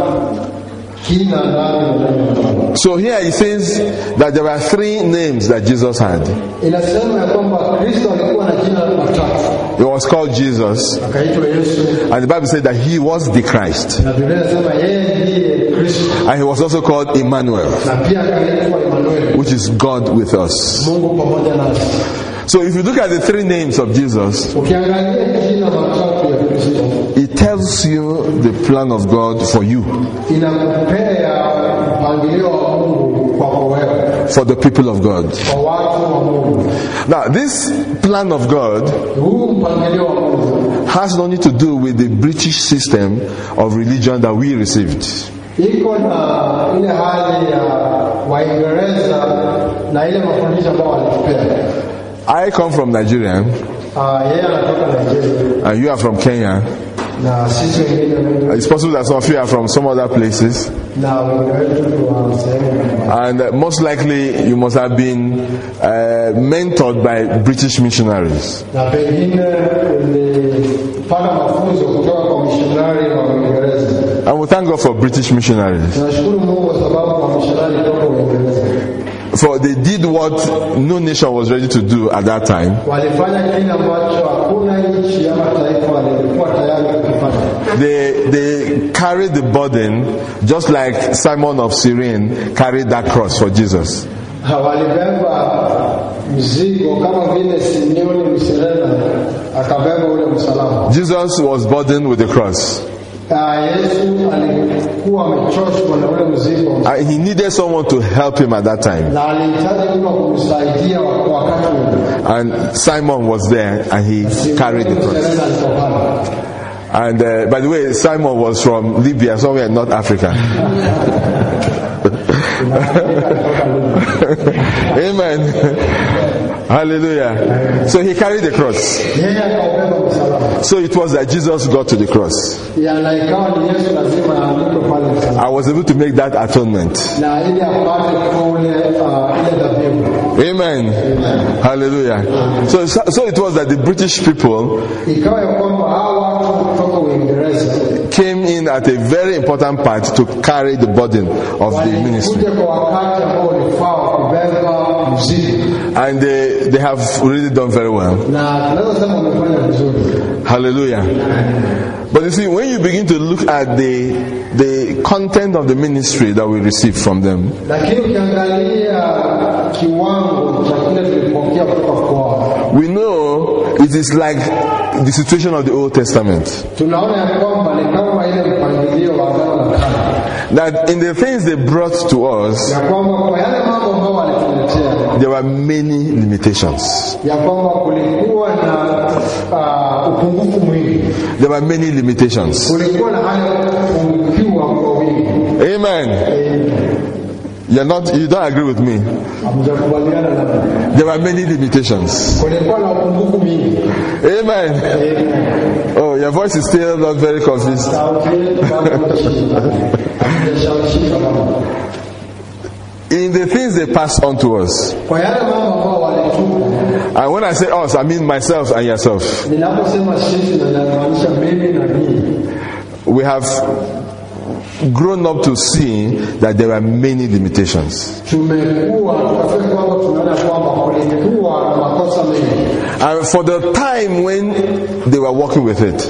kina ndani ya neno la Mungu. So here he says that there were three names that Jesus had. Inasema ya kwamba Kristo alikuwa na jina matatu. He was called Jesus, Akaitwa Yesu, and the Bible said that he was the Christ. na Biblia inasema yeye ndiye Kristo, And he was also called Emmanuel, na pia akaitwa Emmanuel, which is God with us. Mungu pamoja nasi. So if you look at the three names of Jesus, Ukiangalia jina matatu ya Kristo, it tells you the plan of God for you, inakupea mpangilio wa Mungu kwako wewe, for the people of God. kwa watu wa Mungu. Now, this plan of God Huu mpangilio wa Mungu has nothing to do with the British system of religion that we received. iko na ile hali ya Waingereza na ile mafundisho ambayo walitupea. I come from Nigeria, Ah, yeye anatoka Nigeria and you are from Kenya. na sisi wengine It's possible that some of you are from some other places, na wengine wetu wa sehemu mbalimbali. and uh, most likely you must have been uh, mentored by British missionaries. Na pengine ulipata mafunzo kutoka kwa mishonari wa Uingereza. And we thank God for British missionaries, Tunashukuru Mungu kwa sababu wa mishonari kutoka Uingereza for they did what no nation was ready to do at that time. walifanya kile ambacho hakuna nchi ama taifa lilikuwa tayari kukifanya. They they carried the burden just like Simon of Cyrene carried that cross for Jesus. Walibeba mzigo kama vile Simeoni Msirena akabeba ule msalaba. Jesus was burdened with the cross, Ah, Yesu alikuwa amechoshwa na ule mzigo and he needed someone to help him at that time. na alihitaji mtu wa kumsaidia wa- wakati ule. And Simon was there, and he carried the cross. Msirena alipopanda. And uh, by the way, Simon was from Libya, somewhere in North Africa. Amen. Hallelujah. So he carried the cross. Yeye akaubeba msalaba. So it was that Jesus got to the cross. Ya, na ikawa ni Yesu lazima aanguke pale msalaba. I was able to make that atonement. Na ili apate kule ah, ile dhabihu. Amen. Hallelujah. So, so it was that the British people Ikawa ya kwamba hawa watu kutoka Uingereza came in at a very important part to carry the burden of the ministry. walikuja kwa wakati ambao ulifaa wa kubeba mzigo, And they, they have really done very well. na tunaweza sema wamefanya vizuri. Hallelujah. But you see, when you begin to look at the the content of the ministry that we receive from them, Lakini ukiangalia kiwango cha kile tulipokea kutoka kwao, we know it is like the situation of the Old Testament. That in the things they brought to us, there were many limitations. There were many limitations. Amen. You're not, you don't agree with me. There were many limitations. Amen. Oh, your voice is still not very confused. In the things they passed on to us. And when I say us, I mean myself and yourself. We have grown up to see that there are many limitations. And for the time when they were working with it,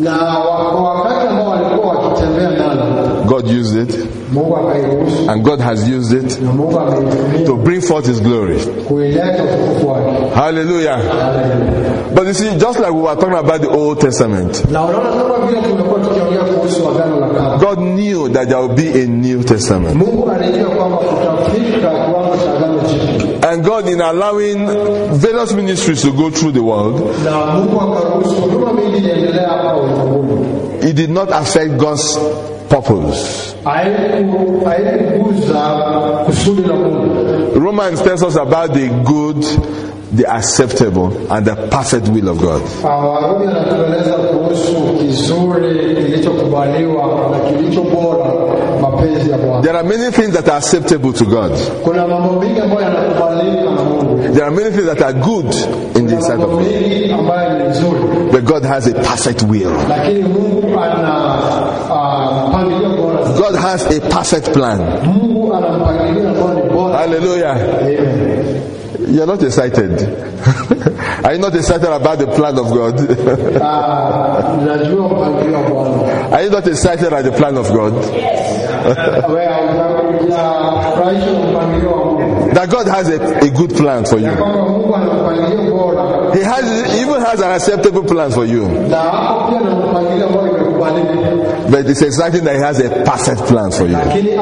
God used it, and God has used it to bring forth His glory. Hallelujah. But you see, just like we were talking about the Old Testament, God knew that there would be a New Testament. And God, in allowing various ministries to go through the world, it did not affect God's purpose. Romans tells us about the good, the acceptable, and the perfect will of God. There are many things that are acceptable to God. There are many things that are good in the sight of God. But God has a perfect will. God has a perfect plan. Hallelujah. You're not excited. Are you not excited about the plan of God? Are you not excited about the plan of God? That God has a, a good plan for you. He has, he even has an acceptable plan for you. But it's exciting that He has a perfect plan for you.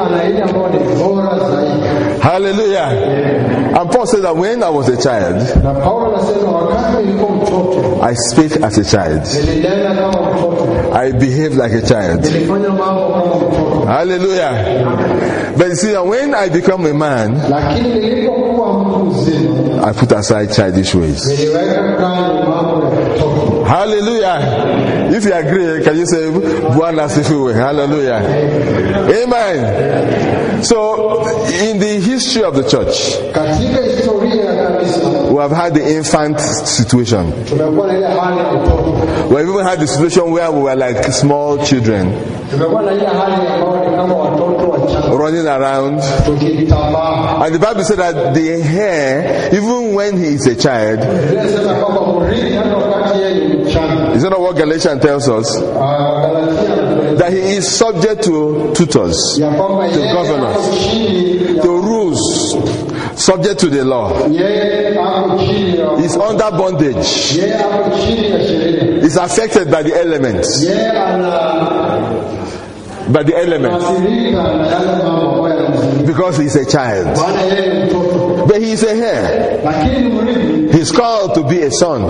Hallelujah. And Paul said that when I was a child, I spake as a child. I behaved like a child. Hallelujah. But you see, when I become a man, I put aside childish ways. Hallelujah. If you agree, can you say Bwana Sifiwe? Hallelujah. Amen. So, in the history of the church, we have had the infant situation. We have even had the situation where we were like small children, running around. And the Bible said that the hair, even when he is a child, is that not what Galatians tells us? That he is subject to tutors, to governors, to rules, subject to the law. He's under bondage. He's affected by the elements. By the elements. Because he's a child. But he's a heir. He's called to be a son.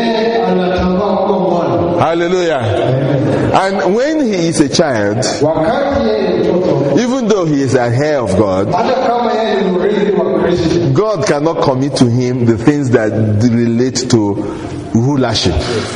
Hallelujah. And when he is a child, even though he is a heir of God, God cannot commit to him the things that relate to rulership.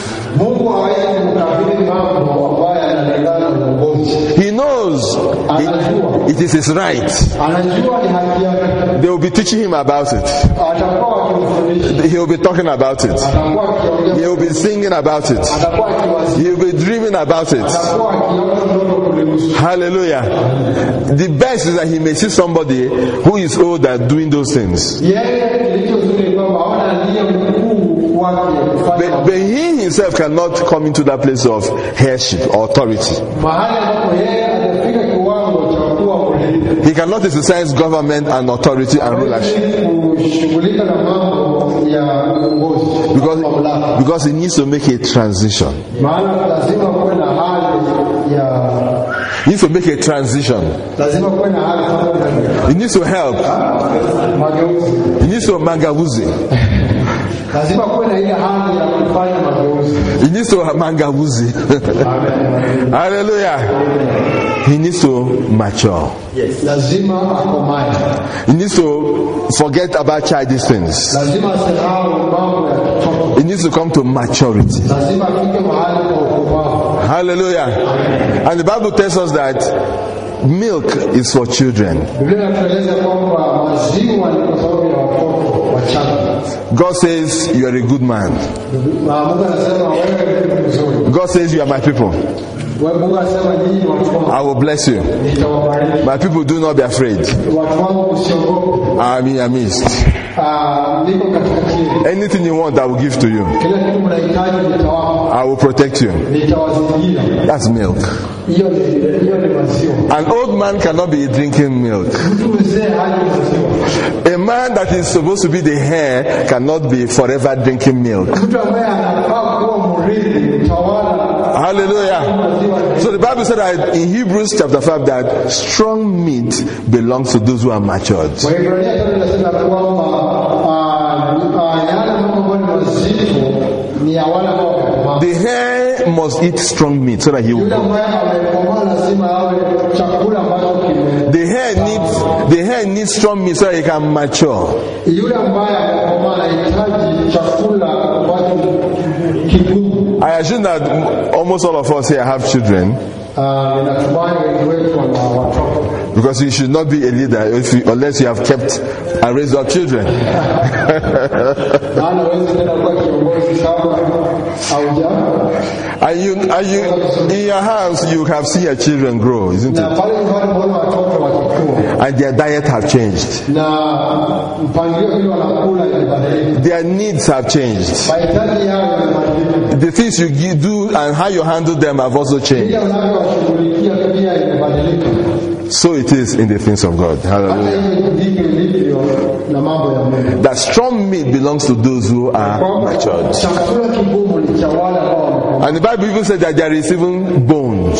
He knows it, it is his right. They will be teaching him about it. He will be talking about it. He will be singing about it. He will be dreaming about it. Hallelujah. The best is that he may see somebody who is older doing those things. But, but he himself cannot come into that place of heirship or authority. He cannot exercise government and authority and rulership. Because, because he needs to make a transition. He needs to make a transition. He needs to help. He needs to mangawuzi. He needs to mangawuzi. Hallelujah. He needs to mature. Yes. He needs to forget about childish things. He needs to come to maturity. Hallelujah. And the Bible tells us that milk is for children. God says you are a good man. God says you are my people. I will bless you. My people, do not be afraid. I am in your midst. Anything you want, I will give to you. I will protect you. That's milk. An old man cannot be drinking milk. A man that is supposed to be the heir cannot be forever drinking milk. Hallelujah. So the Bible said that in Hebrews chapter five that strong meat belongs to those who are matured. The hair must eat strong meat so that he will grow. The hair needs the hair needs strong meat so that he can mature. I assume that almost all of us here have children. Because you should not be a leader if you, unless you have kept and raised up children. And you, and you, in your house, you have seen your children grow, isn't it? And their diet have changed. Their needs have changed. The things you do and how you handle them have also changed. So it is in the things of God. Hallelujah. That strong meat belongs to those who are matured. And the Bible even said that there is even bones.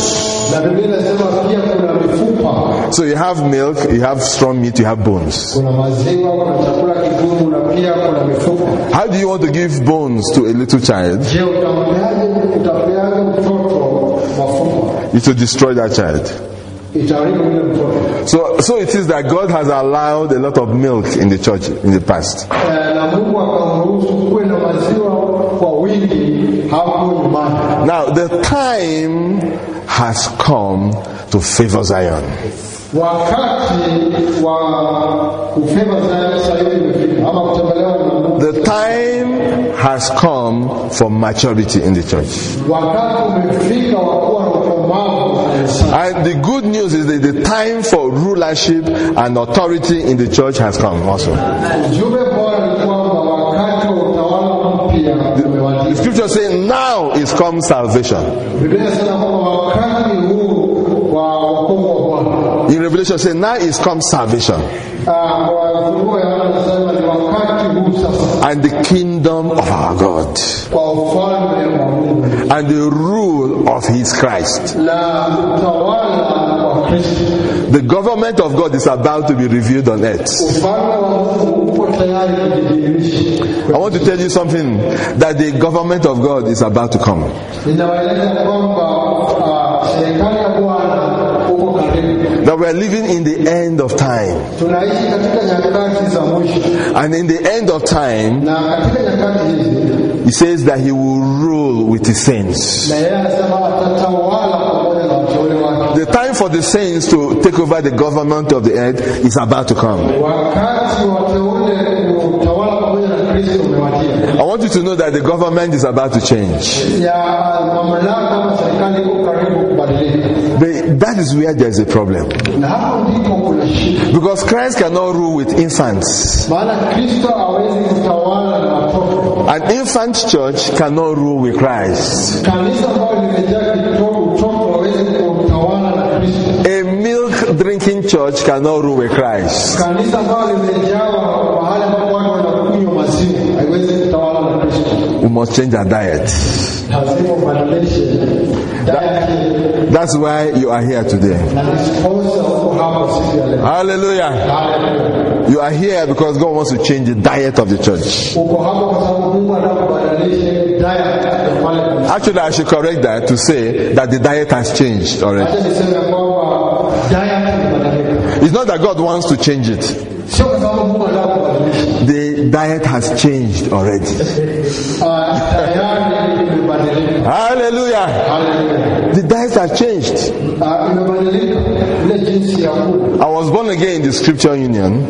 So you have milk, you have strong meat, you have bones. How do you want to give bones to a little child? You to destroy that child. So, so it is that God has allowed a lot of milk in the church in the past. Now the time has come to favor Zion. The time has come for maturity in the church. And the good news is that the time for rulership and authority in the church has come also. The, the scripture says now is come salvation. In Revelation says now is come salvation. And the kingdom of our God. And the rule of his Christ. The government of God is about to be revealed on earth. I want to tell you something, that the government of God is about to come. That we are living in the end of time. And in the end of time, he says that he will rule with his saints. The time for the saints to take over the government of the earth is about to come. I want you to know that the government is about to change. But that is where there is a problem. Because Christ cannot rule with infants. An infant church cannot rule with Christ. A milk drinking church cannot rule with Christ. must change our diet. That, that's why you are here today. Hallelujah. Hallelujah. You are here because God wants to change the diet of the church. Actually, I should correct that to say that the diet has changed already. It's not that God wants to change it. The diet has changed already. Hallelujah. Hallelujah. The diet has changed. I was born again in the Scripture Union,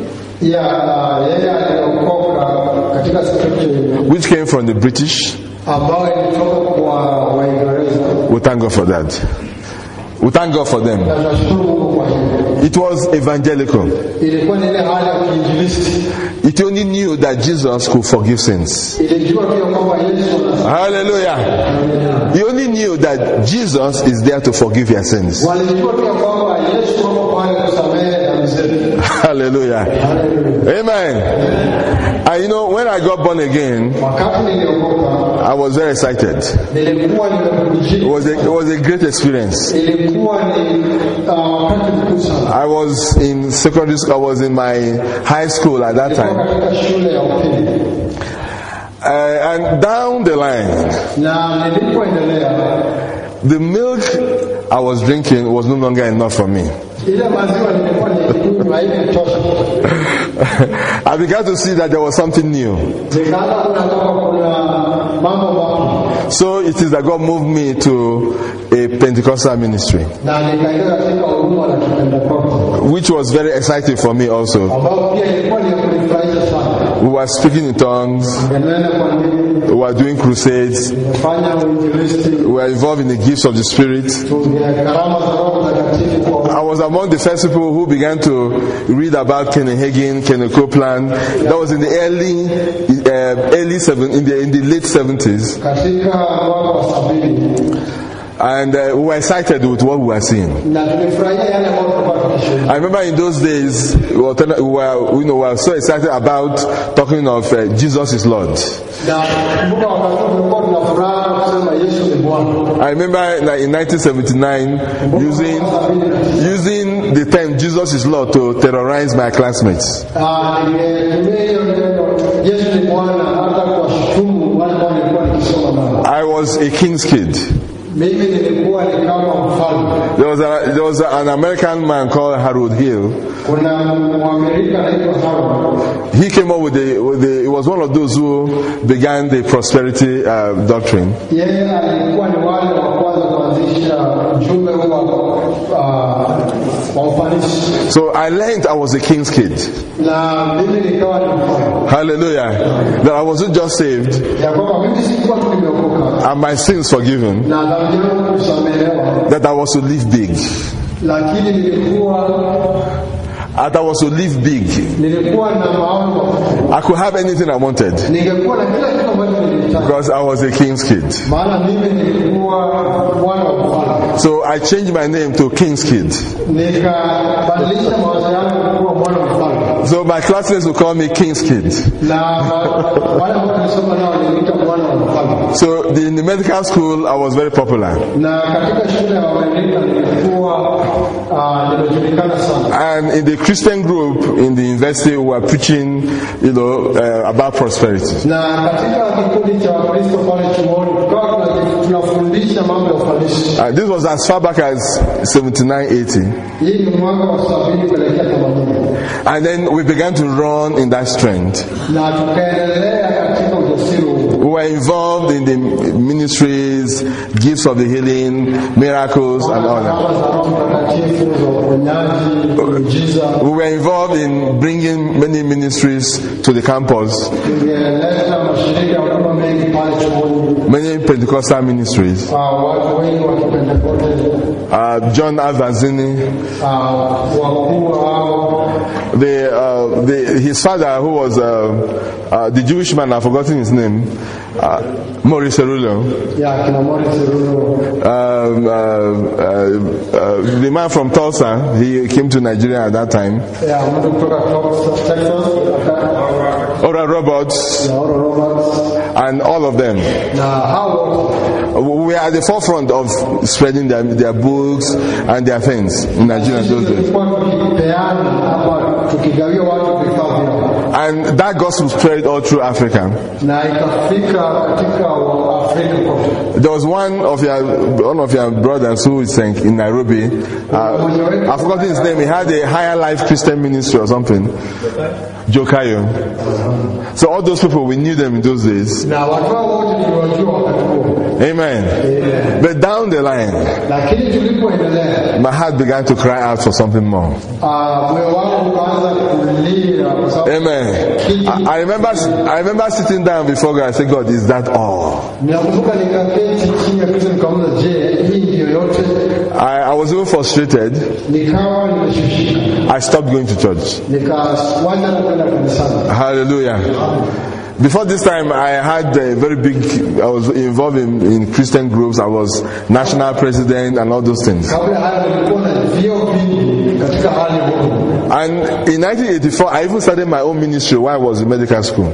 which came from the British. We thank God for that. We thank God for them. It was evangelical. It only knew that Jesus could forgive sins. Hallelujah. You only knew that Jesus is there to forgive your sins. Hallelujah. Amen. And you know, when I got born again, I was very excited. It was a, it was a great experience. I was in secondary school. I was in my high school at that time. Uh, and down the line, the milk I was drinking was no longer enough for me. I began to see that there was something new. So it is that God moved me to a Pentecostal ministry, which was very exciting for me also. We were speaking in tongues, we were doing crusades, we were involved in the gifts of the Spirit. I was among the first people who began to read about Kenneth Hagin, Kenneth Copeland. That was in the early, uh, early seven, in the in the late seventies. And uh, we were excited with what we were seeing. I remember in those days, we were, we were, you know, we were so excited about talking of uh, Jesus is Lord. I remember like, in nineteen seventy-nine using using the term Jesus is Lord to terrorize my classmates. I was a king's kid. There was a, there was a, an American man called Harold Hill. He came up with the, with the, he was one of those who began the prosperity uh, doctrine. So I learned I was a king's kid. Hallelujah. That I wasn't just saved and my sins forgiven, that I was to live big. That I was to live big. I could have anything I wanted because I was a king's kid. So I changed my name to King's Kid. So my classmates will call me King's Kid. So the, in the medical school I was very popular. And in the Christian group in the university we were preaching, you know, uh, about prosperity. Uh, this was as far back as seventy-nine eighty. And then we began to run in that strength. We were involved in the ministries, gifts of the healing, miracles and all that. We were involved in bringing many ministries to the campus. Many Pentecostal ministries. Uh, John Avazini. The, uh, the, his father, who was uh, uh, the Jewish man, I've forgotten his name, uh, Maurice Cerullo. Yeah, Maurice Cerullo. Um, uh, uh, uh, the man from Tulsa, he came to Nigeria at that time. Yeah, I'm going to talk about Texas. Oral Roberts. Yeah, Oral Roberts. and all of them. We are at the forefront of spreading their, their books and their things in Nigeria those days. And that gospel spread all through Africa. There was one of your one of your brothers who is in, in Nairobi. Uh, I forgot his name. He had a Higher Life Christian Ministry or something. Jokayo. So all those people, we knew them in those days. Amen. Amen. But down the line, my heart began to cry out for something more. Amen. I, I remember I remember sitting down before God. I said, God, is that all? I, I was even frustrated. I stopped going to church. Hallelujah. Before this time, I had a very big, I was involved in, in Christian groups. I was national president and all those things. And in nineteen eighty-four, I even started my own ministry while I was in medical school.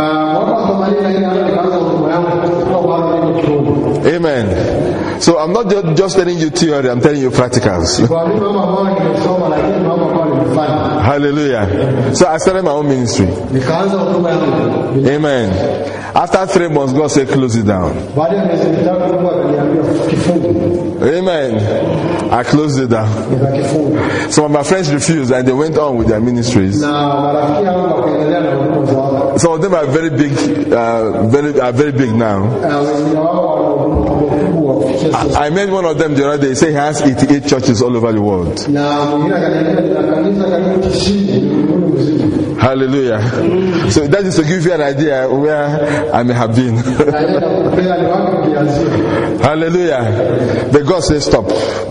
Amen. So I'm not just telling you theory, I'm telling you practicals. Hallelujah. So I started my own ministry. Amen. After three months, God said, close it down. Amen. I closed it down. Some of my friends refused and they went on with their ministries. Some of them are very big, uh, very, are very big now. I, I met one of them the other day. He said he has eighty-eight churches all over the world. Hallelujah. So that is to give you an idea where I may have been. Hallelujah. But God said stop.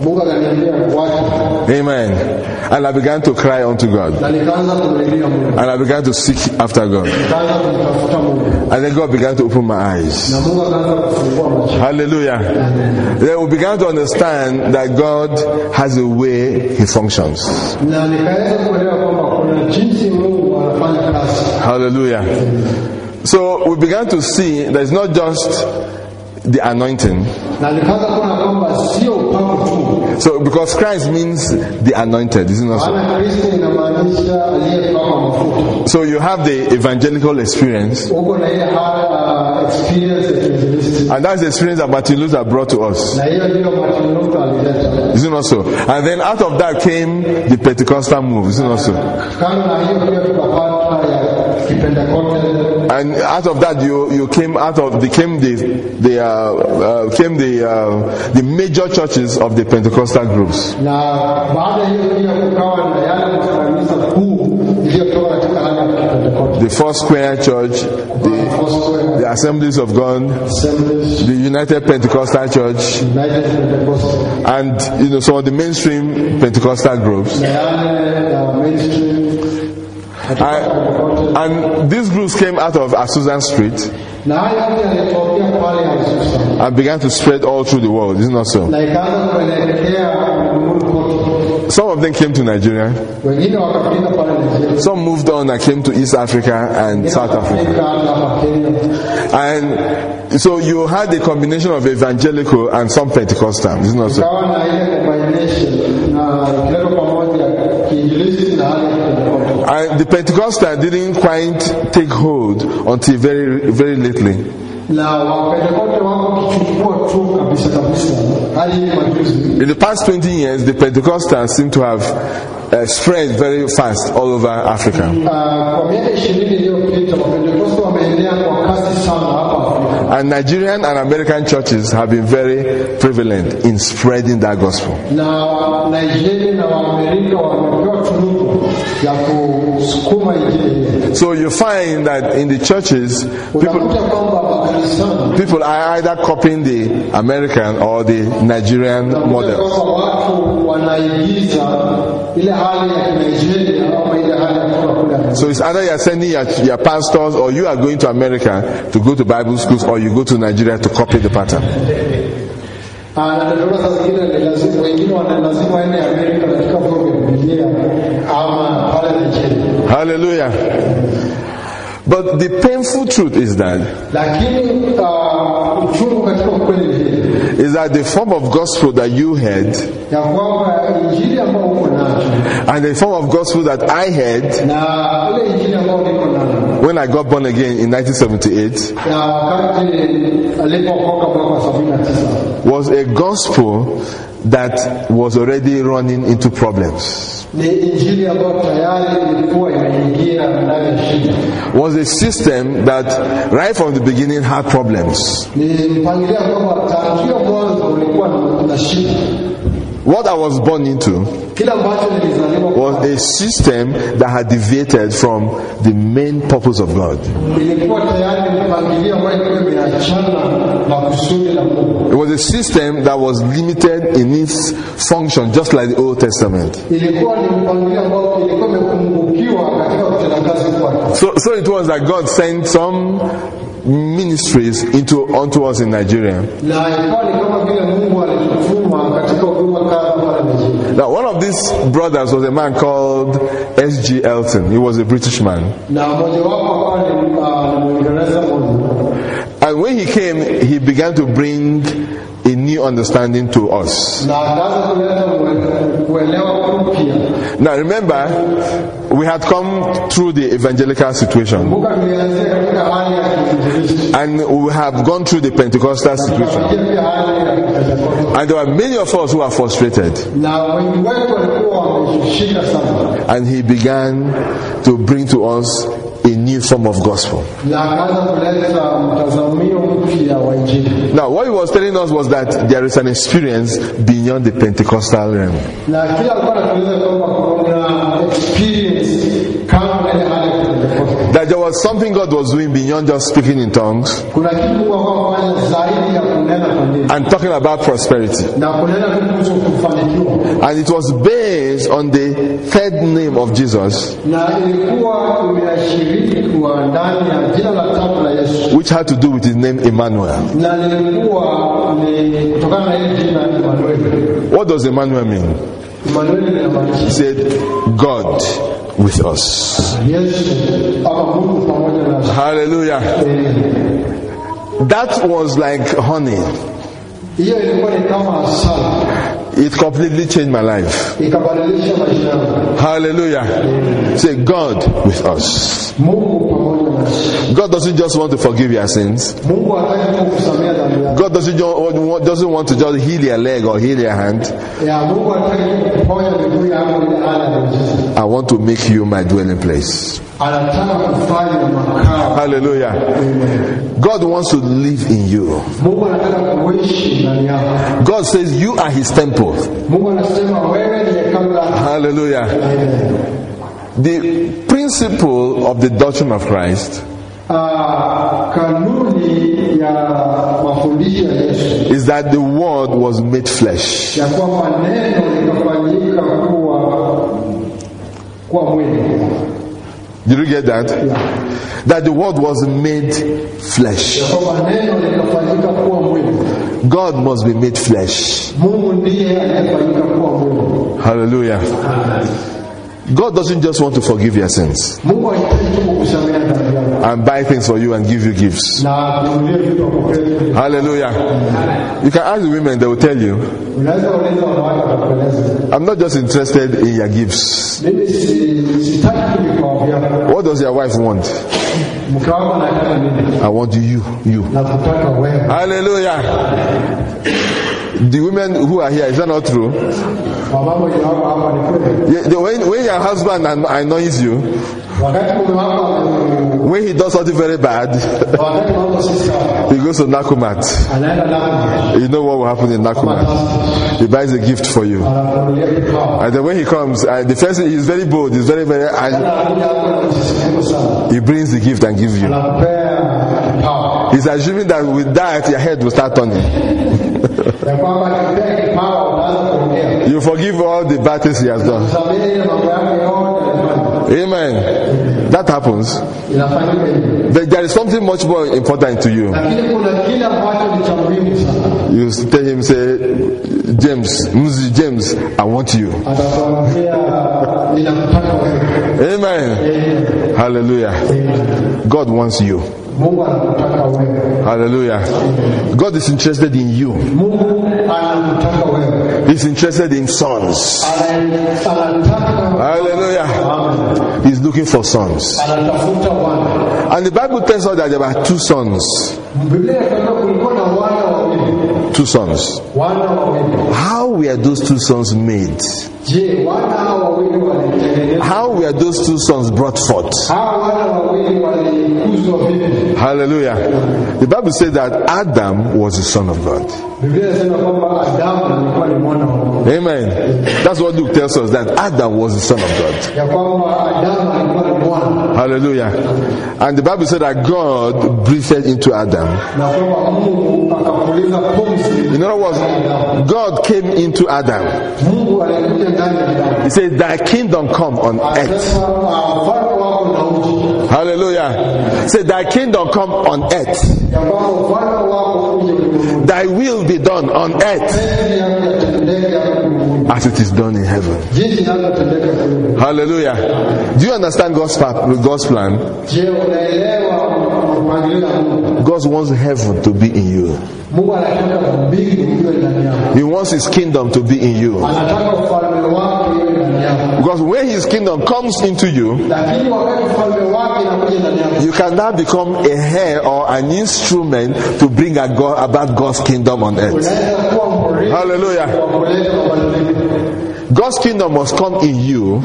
Amen. And I began to cry unto God. And I began to seek after God. And then God began to open my eyes. Hallelujah. Then we began to understand that God has a way He functions. Hallelujah. So we began to see that it's not just the anointing. So because Christ means the anointed, isn't it so? So you have the evangelical experience. And that's the experience that Martin Luther brought to us. Isn't it so? And then out of that came the Pentecostal move, isn't it so? And out of that you you came out of the came the the uh, uh, came the uh, the major churches of the Pentecostal groups. The Four Square Church, the, the Assemblies of God, the United Pentecostal Church, and you know some of the mainstream Pentecostal groups. I, and these groups came out of Azusa Street and began to spread all through the world, isn't it so? Some of them came to Nigeria. Some moved on and came to East Africa and South Africa. And so you had a combination of evangelical and some Pentecostal, isn't it so? And the Pentecostal didn't quite take hold until very, very lately. In the past twenty years, the Pentecostals seem to have uh, spread very fast all over Africa. And Nigerian and American churches have been very prevalent in spreading that gospel. So you find that in the churches, people, people are either copying the American or the Nigerian model. So it's either you're sending your, your pastors or you are going to America to go to Bible schools or you go to Nigeria to copy the pattern. Hallelujah. But the painful truth is that is that the form of gospel that you heard and the form of gospel that I heard when I got born again in nineteen seventy-eight was a gospel that was already running into problems. Was a system that right from the beginning had problems. What I was born into was a system that had deviated from the main purpose of God. It was a system that was limited in its function, just like the Old Testament. So, so it was that God sent some ministries into onto us in Nigeria. Now, one of these brothers was a man called S G Elton. He was a British man. And when he came, he began to bring a new understanding to us. Now remember, we had come through the evangelical situation, and we have gone through the Pentecostal situation, and there were many of us who are frustrated. And he began to bring to us a new form of gospel. Now, what he was telling us was that there is an experience beyond the Pentecostal realm. That there was something God was doing beyond just speaking in tongues and talking about prosperity. And it was based on the third name of Jesus, which had to do with his name Emmanuel. What does Emmanuel mean? He said, God with us. Hallelujah. That was like honey. It completely changed my life. Hallelujah. Say, God with us. God doesn't just want to forgive your sins. God doesn't doesn't want to just heal your leg or heal your hand. I want to make you my dwelling place. Hallelujah. God wants to live in you. God says you are his temple. Hallelujah. The principle of the doctrine of Christ is that the word was made flesh. Did you get that? Yeah. That the word was made flesh. God must be made flesh. Hallelujah. God doesn't just want to forgive your sins and buy things for you and give you gifts. Hallelujah. You can ask the women, they will tell you, I'm not just interested in your gifts. What does your wife want? I want you, you. Hallelujah. The women who are here, is that not true? Yeah, when, when your husband annoys you, when he does something very bad, he goes to Nakumat. You know what will happen in Nakumat? He buys a gift for you, and then when he comes, uh, the first thing, he's very bold, he's very very uh, he brings the gift and gives you. He's assuming that with that your head will start turning. You forgive all the bad things he has done. Amen. That happens. But there is something much more important to you. You tell him, say, James, James, I want you. Amen. Hallelujah. God wants you. Hallelujah. God is interested in you. He's interested in sons. Hallelujah. He's looking for sons. And the Bible tells us that there were two sons. Two sons. How were those two sons made? How were those two sons brought forth? Hallelujah. The Bible says that Adam was the son of God. Amen. That's what Luke tells us, that Adam was the son of God. Hallelujah. And the Bible said that God breathed into Adam. In other words, God came into Adam. He said, thy kingdom come on earth. Hallelujah. He said, thy kingdom come on earth. Thy will be done on earth as it is done in heaven. Hallelujah. Do you understand God's God's plan? God wants heaven to be in you. He wants his kingdom to be in you. Because when his kingdom comes into you, you can now become a heir or an instrument to bring about God's kingdom on earth. Hallelujah. God's kingdom must come in you.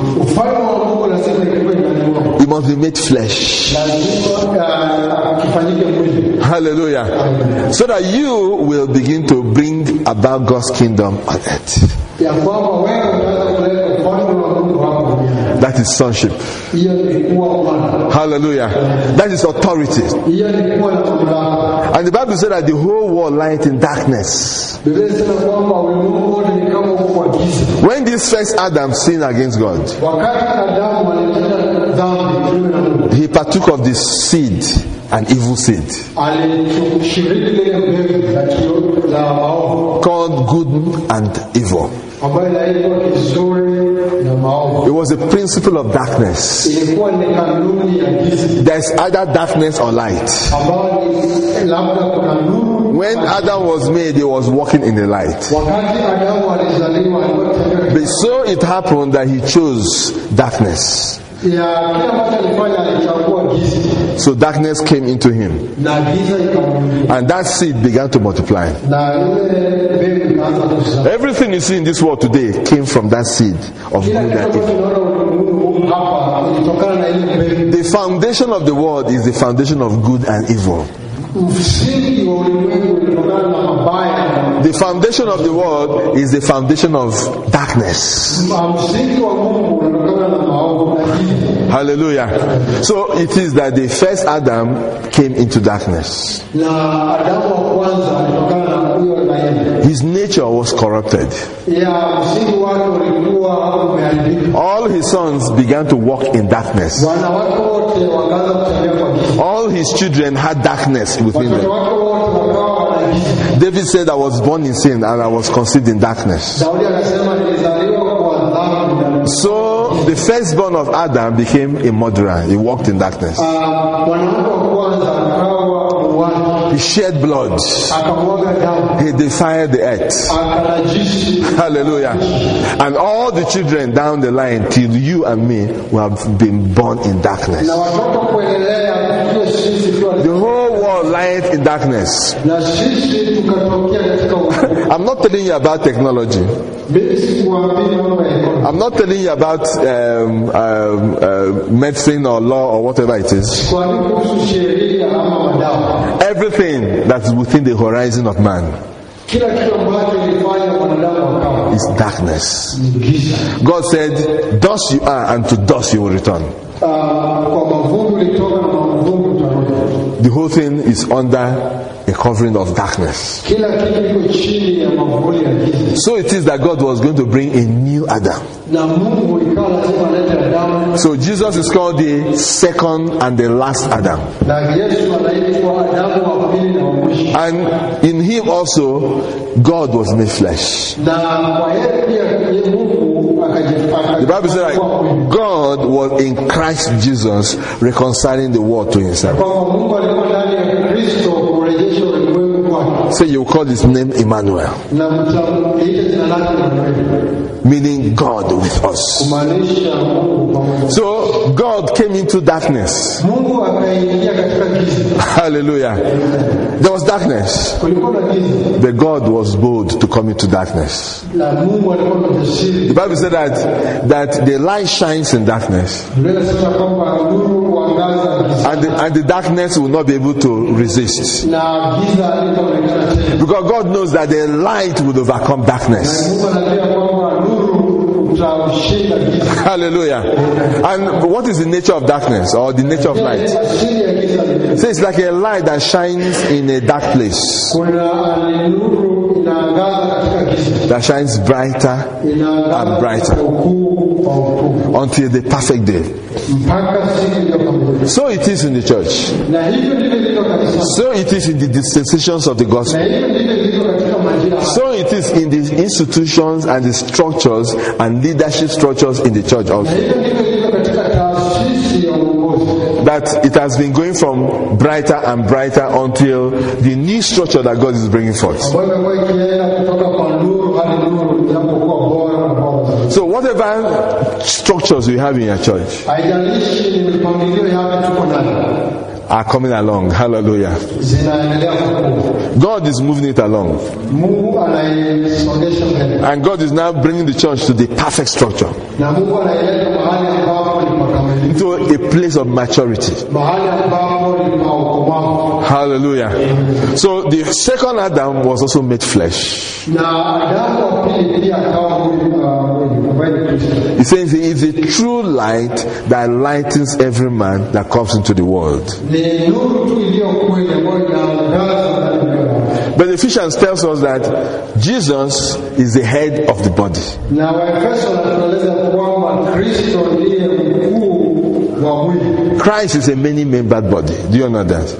It must be made flesh. Hallelujah. So that you will begin to bring about God's kingdom on earth. That is sonship. Hallelujah. That is authority. And the Bible said that the whole world lieth in darkness. When this first Adam sinned against God, he partook of the seed, an evil seed, called good and evil. It was a principle of darkness. There's either darkness or light. When Adam was made, he was walking in the light. But so it happened that he chose darkness. So darkness came into him, and that seed began to multiply. Everything you see in this world today came from that seed of good and evil. The foundation of the world is the foundation of good and evil. The foundation of the world is the foundation of darkness. Hallelujah. So it is that the first Adam came into darkness. His nature was corrupted. All his sons began to walk in darkness. All his children had darkness within them. David said, I was born in sin and I was conceived in darkness. So the firstborn of Adam became a murderer. He walked in darkness. He shed blood. He defiled the earth. Hallelujah. And all the children down the line till you and me will have been born in darkness. The whole world lieth in darkness. I'm not telling you about technology. I'm not telling you about um, um, uh, medicine or law or whatever it is. Everything that is within the horizon of man is darkness. God said, dust you are and to dust you will return. The whole thing is under a covering of darkness. So it is that God was going to bring a new Adam. So Jesus is called the second and the last Adam. And in him also God was made flesh. The Bible says that God was in Christ Jesus reconciling the world to himself. So you call his name Emmanuel, meaning God with us. So God came into darkness. Hallelujah. There was darkness, but God was bold to come into darkness. The Bible said that that the light shines in darkness, and the, and the darkness will not be able to resist, because God knows that the light will overcome darkness. Hallelujah. And what is the nature of darkness, or the nature of light? So it's like a light that shines in a dark place, that shines brighter and brighter until the perfect day. So it is in the church. So it is in the dispensations of the gospel. So it is in the institutions and the structures and leadership structures in the church also, that it has been going from brighter and brighter until the new structure that God is bringing forth. So whatever structures you have in your church are coming along. Hallelujah. God is moving it along, and God is now bringing the church to the perfect structure, into a place of maturity. Hallelujah. So the second Adam was also made flesh. He says he is a true light that lightens every man that comes into the world. But Ephesians tells us that Jesus is the head of the body. Christ is a many-membered body. Do you know that?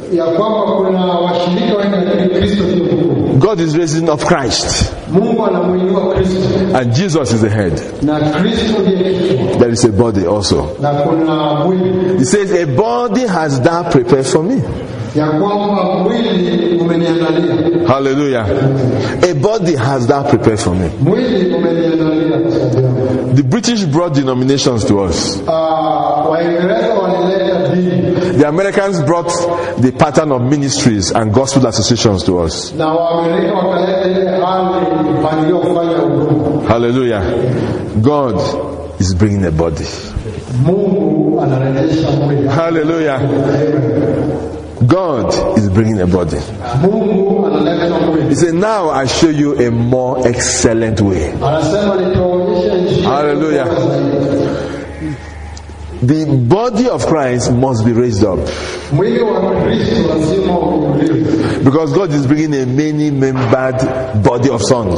God is raising up Christ, and Jesus is the head. There is a body also. He says, a body has thou prepared for me. Hallelujah. A body has thou prepared for me. The British brought denominations to us. The Americans brought the pattern of ministries and gospel associations to us. Hallelujah. God is bringing a body. Hallelujah. God is bringing a body. He said, now I show you a more excellent way. Hallelujah. The body of Christ must be raised up, because God is bringing a many-membered body of sons.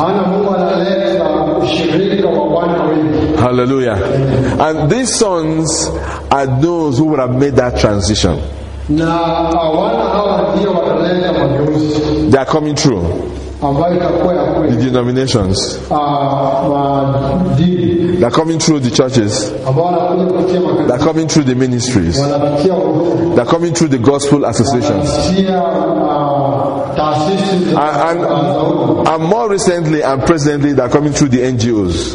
Hallelujah. And these sons are those who would have made that transition. They are coming through the denominations. They are coming through the churches. They are coming through the ministries. They are coming through the gospel associations. And, and, and more recently and presently, they are coming through the N G Os.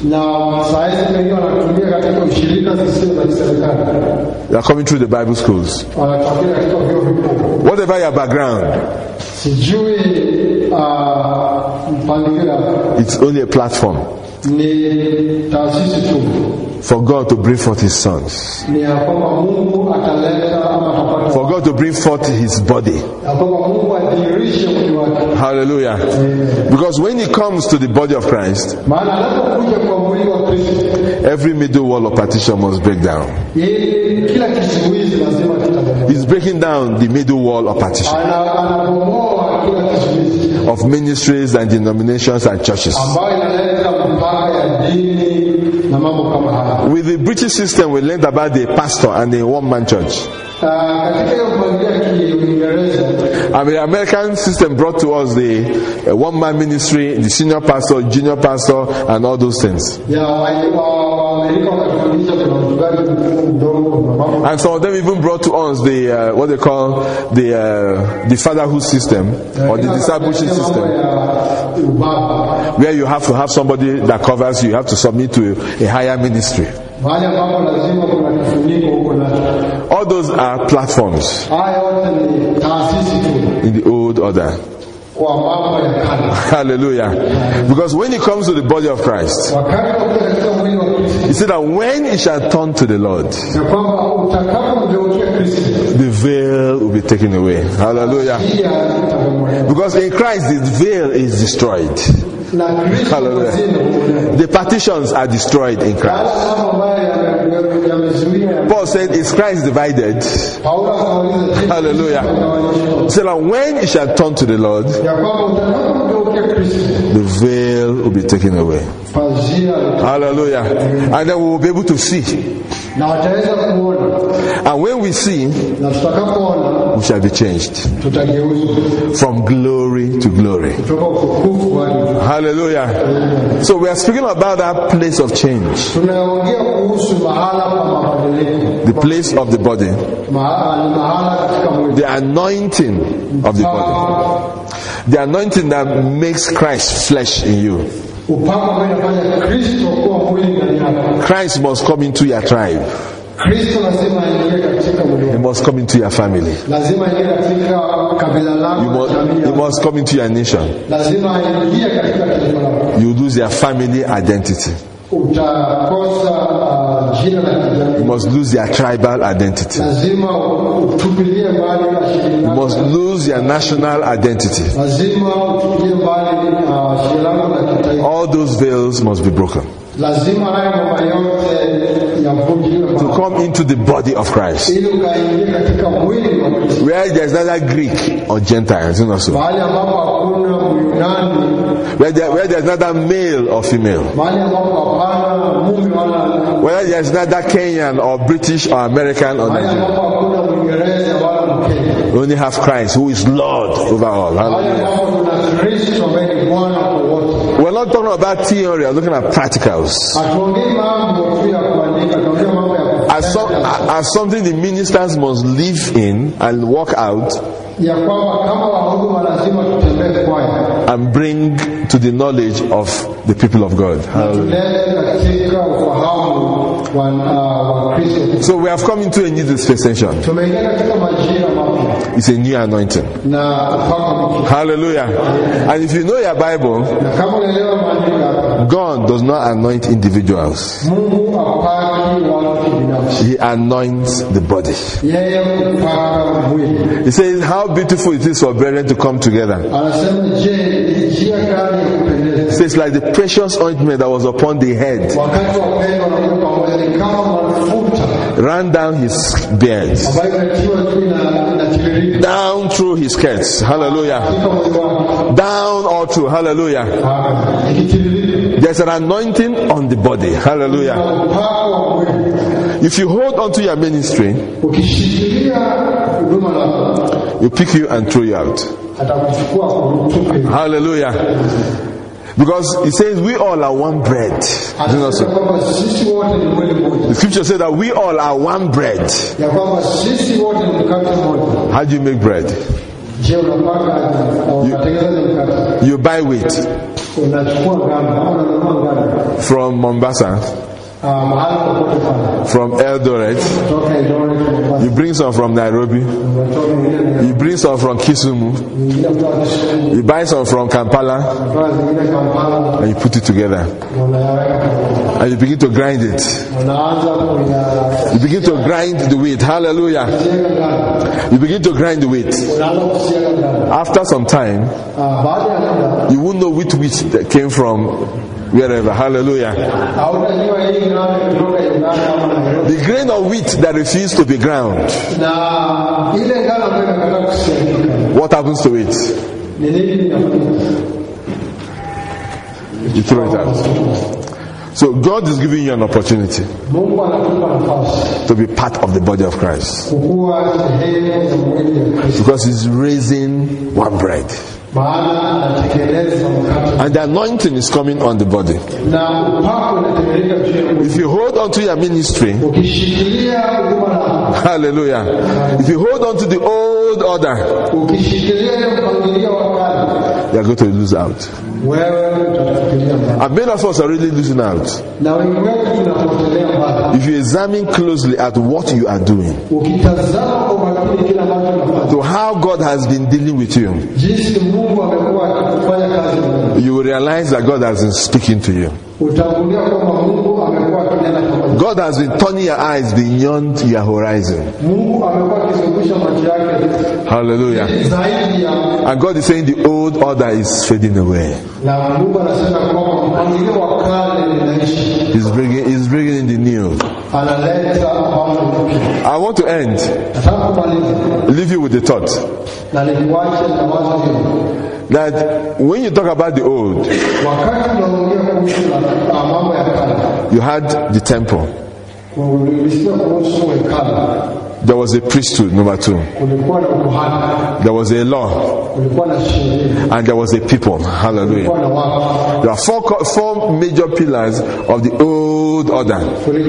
They are coming through the Bible schools. Whatever your background, it's only a platform for God to bring forth His sons, for God to bring forth His body. Hallelujah. Because when He comes to the body of Christ, every middle wall of partition must break down. He's breaking down the middle wall of partition of ministries and denominations and churches. With the British system, we learned about the pastor and the one-man church. And the American system brought to us the uh, one-man ministry, the senior pastor, junior pastor, and all those things. And some of them even brought to us the uh, what they call the uh, the fatherhood system or the discipleship system, where you have to have somebody that covers you. You have to submit to a higher ministry. All those are platforms in the old order. Hallelujah. Because when it comes to the body of Christ, he said that when it shall turn to the Lord, the veil will be taken away. Hallelujah. Because in Christ the veil is destroyed. Hallelujah. The partitions are destroyed in Christ. Paul said, is Christ divided? Hallelujah. He said, when it shall turn to the Lord, the veil will be taken away. Hallelujah. And then we will be able to see. And when we see, we shall be changed from glory to glory. Hallelujah. So we are speaking about that place of change, the place of the body, the anointing of the body, the anointing that makes Christ flesh in you. Christ must come into your tribe. He must come into your family. You must, he must come into your nation. You lose your family identity. You must lose your tribal identity. You must lose your national identity. All those veils must be broken to come into the body of Christ, where there is neither Greek or Gentile, you know, so. where there where there is neither male or female, where there is neither Kenyan or British or American or Nigerian. We only have Christ, who is Lord over all. Hallelujah. We're not talking about theory, we're looking at practicals. As, some, as something the ministers must live in and walk out and bring to the knowledge of the people of God. So we have come into a new dispensation. It's a new anointing. Hallelujah. And if you know your Bible, God does not anoint individuals. He anoints the body. He says how beautiful it is for brethren to come together. It says like the precious ointment that was upon the head ran down his beard, down through his skirts. Hallelujah. Down all through. Hallelujah. There's an anointing on the body. Hallelujah. If you hold on to your ministry, you pick you and throw you out. Hallelujah. Because it says we all are one bread. The scripture says that we all are one bread. How do you make bread? You, you buy wheat from Mombasa, from Eldoret. You bring some from Nairobi. You bring some from Kisumu. You buy some from Kampala, and you put it together, and you begin to grind it. You begin to grind the wheat. Hallelujah. You begin to grind the wheat. After some time, you won't know which wheat that came from wherever. Hallelujah. The grain of wheat that refused to be ground, what happens to it? You throw it out. So God is giving you an opportunity to be part of the body of Christ, because He's raising one bread. And the anointing is coming on the body. If you hold on to your ministry, hallelujah. If you hold on to the old order, you are going to lose out. And many of us are really losing out. If you examine closely at what you are doing, to how God has been dealing with you, you will realize that God has been speaking to you. God has been turning your eyes beyond your horizon. Hallelujah. And God is saying the old order is fading away. He's bringing, he's bringing in the new. I want to end. Leave you with the thought that when you talk about the old, you had the temple. There was a priesthood, number two. There was a law. And there was a people. Hallelujah. There are four, four major pillars of the old order.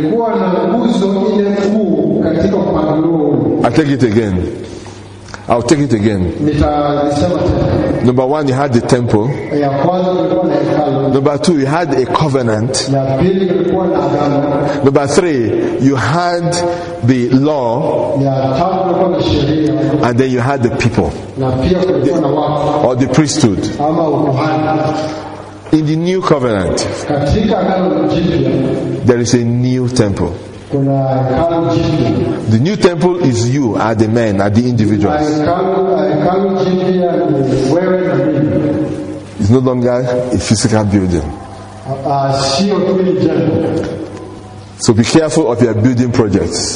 I take it again. I'll take it again. Number one, you had the temple. Number two, you had a covenant. Number three, you had the law. And then you had the people, or the priesthood. In the new covenant, there is a new temple. The new temple is you, are the men, are the individuals. It's no longer a physical building. So be careful of your building projects,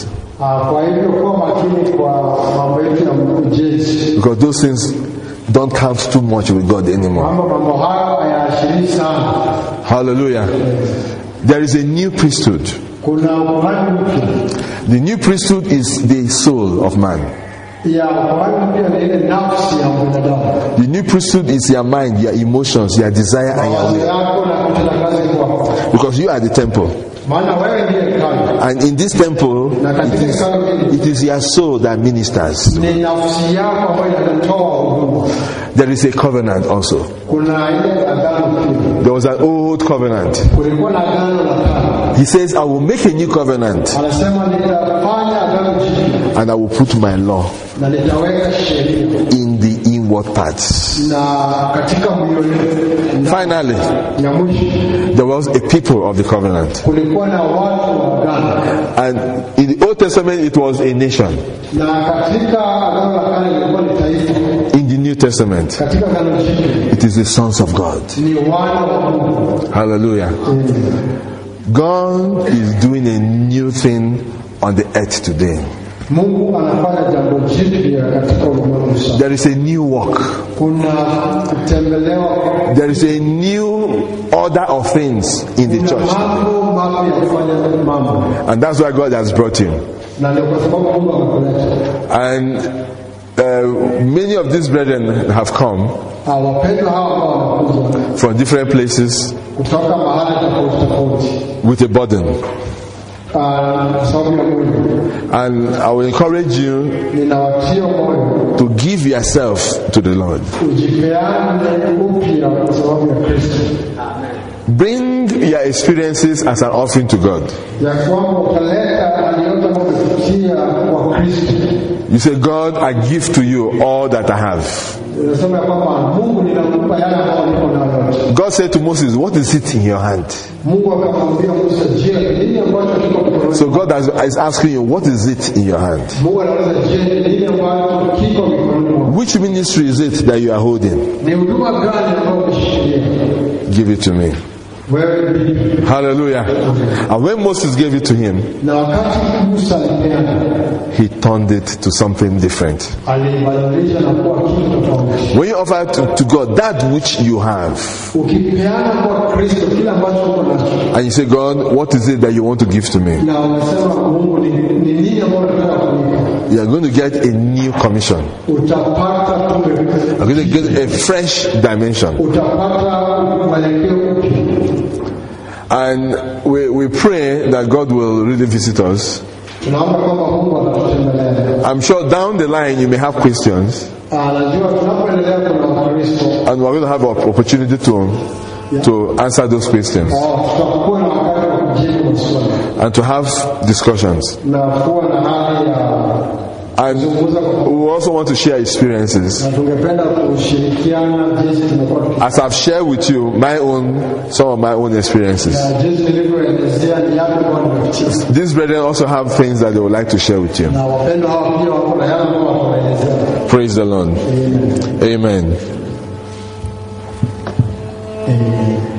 because those things don't count too much with God anymore. Hallelujah. There is a new priesthood. The new priesthood is the soul of man. The new priesthood is your mind, your emotions, your desire and your will. Because you are the temple. And in this temple, it is, it is your soul that ministers. There is a covenant also. There was an old covenant. He says, I will make a new covenant, and I will put my law in the inward parts. Finally, there was a people of the covenant. And in the Old Testament, it was a nation. In the New Testament, it is the sons of God. Hallelujah. God is doing a new thing on the earth today. There is a new walk. There is a new order of things in the church. And that's why God has brought you. And uh, many of these brethren have come from different places with a burden. And I will encourage you to give yourself to the Lord. Bring your experiences as an offering to God. You say, God, I give to you all that I have. God said to Moses, what is it in your hand? So God is asking you, what is it in your hand? Which ministry is it that you are holding? Give it to me. Hallelujah. And when Moses gave it to him, he turned it to something different. When you offer to, to God that which you have, and you say, God, what is it that you want to give to me? You are going to get a new commission. You are going to get a fresh dimension. And we, we pray that God will really visit us. I'm sure down the line you may have questions. And we're going to have an opportunity to, to answer those questions. And to have discussions. And we also want to share experiences. As I've shared with you my own, some of my own experiences. These brethren also have things that they would like to share with you. Praise the Lord. Amen. Amen.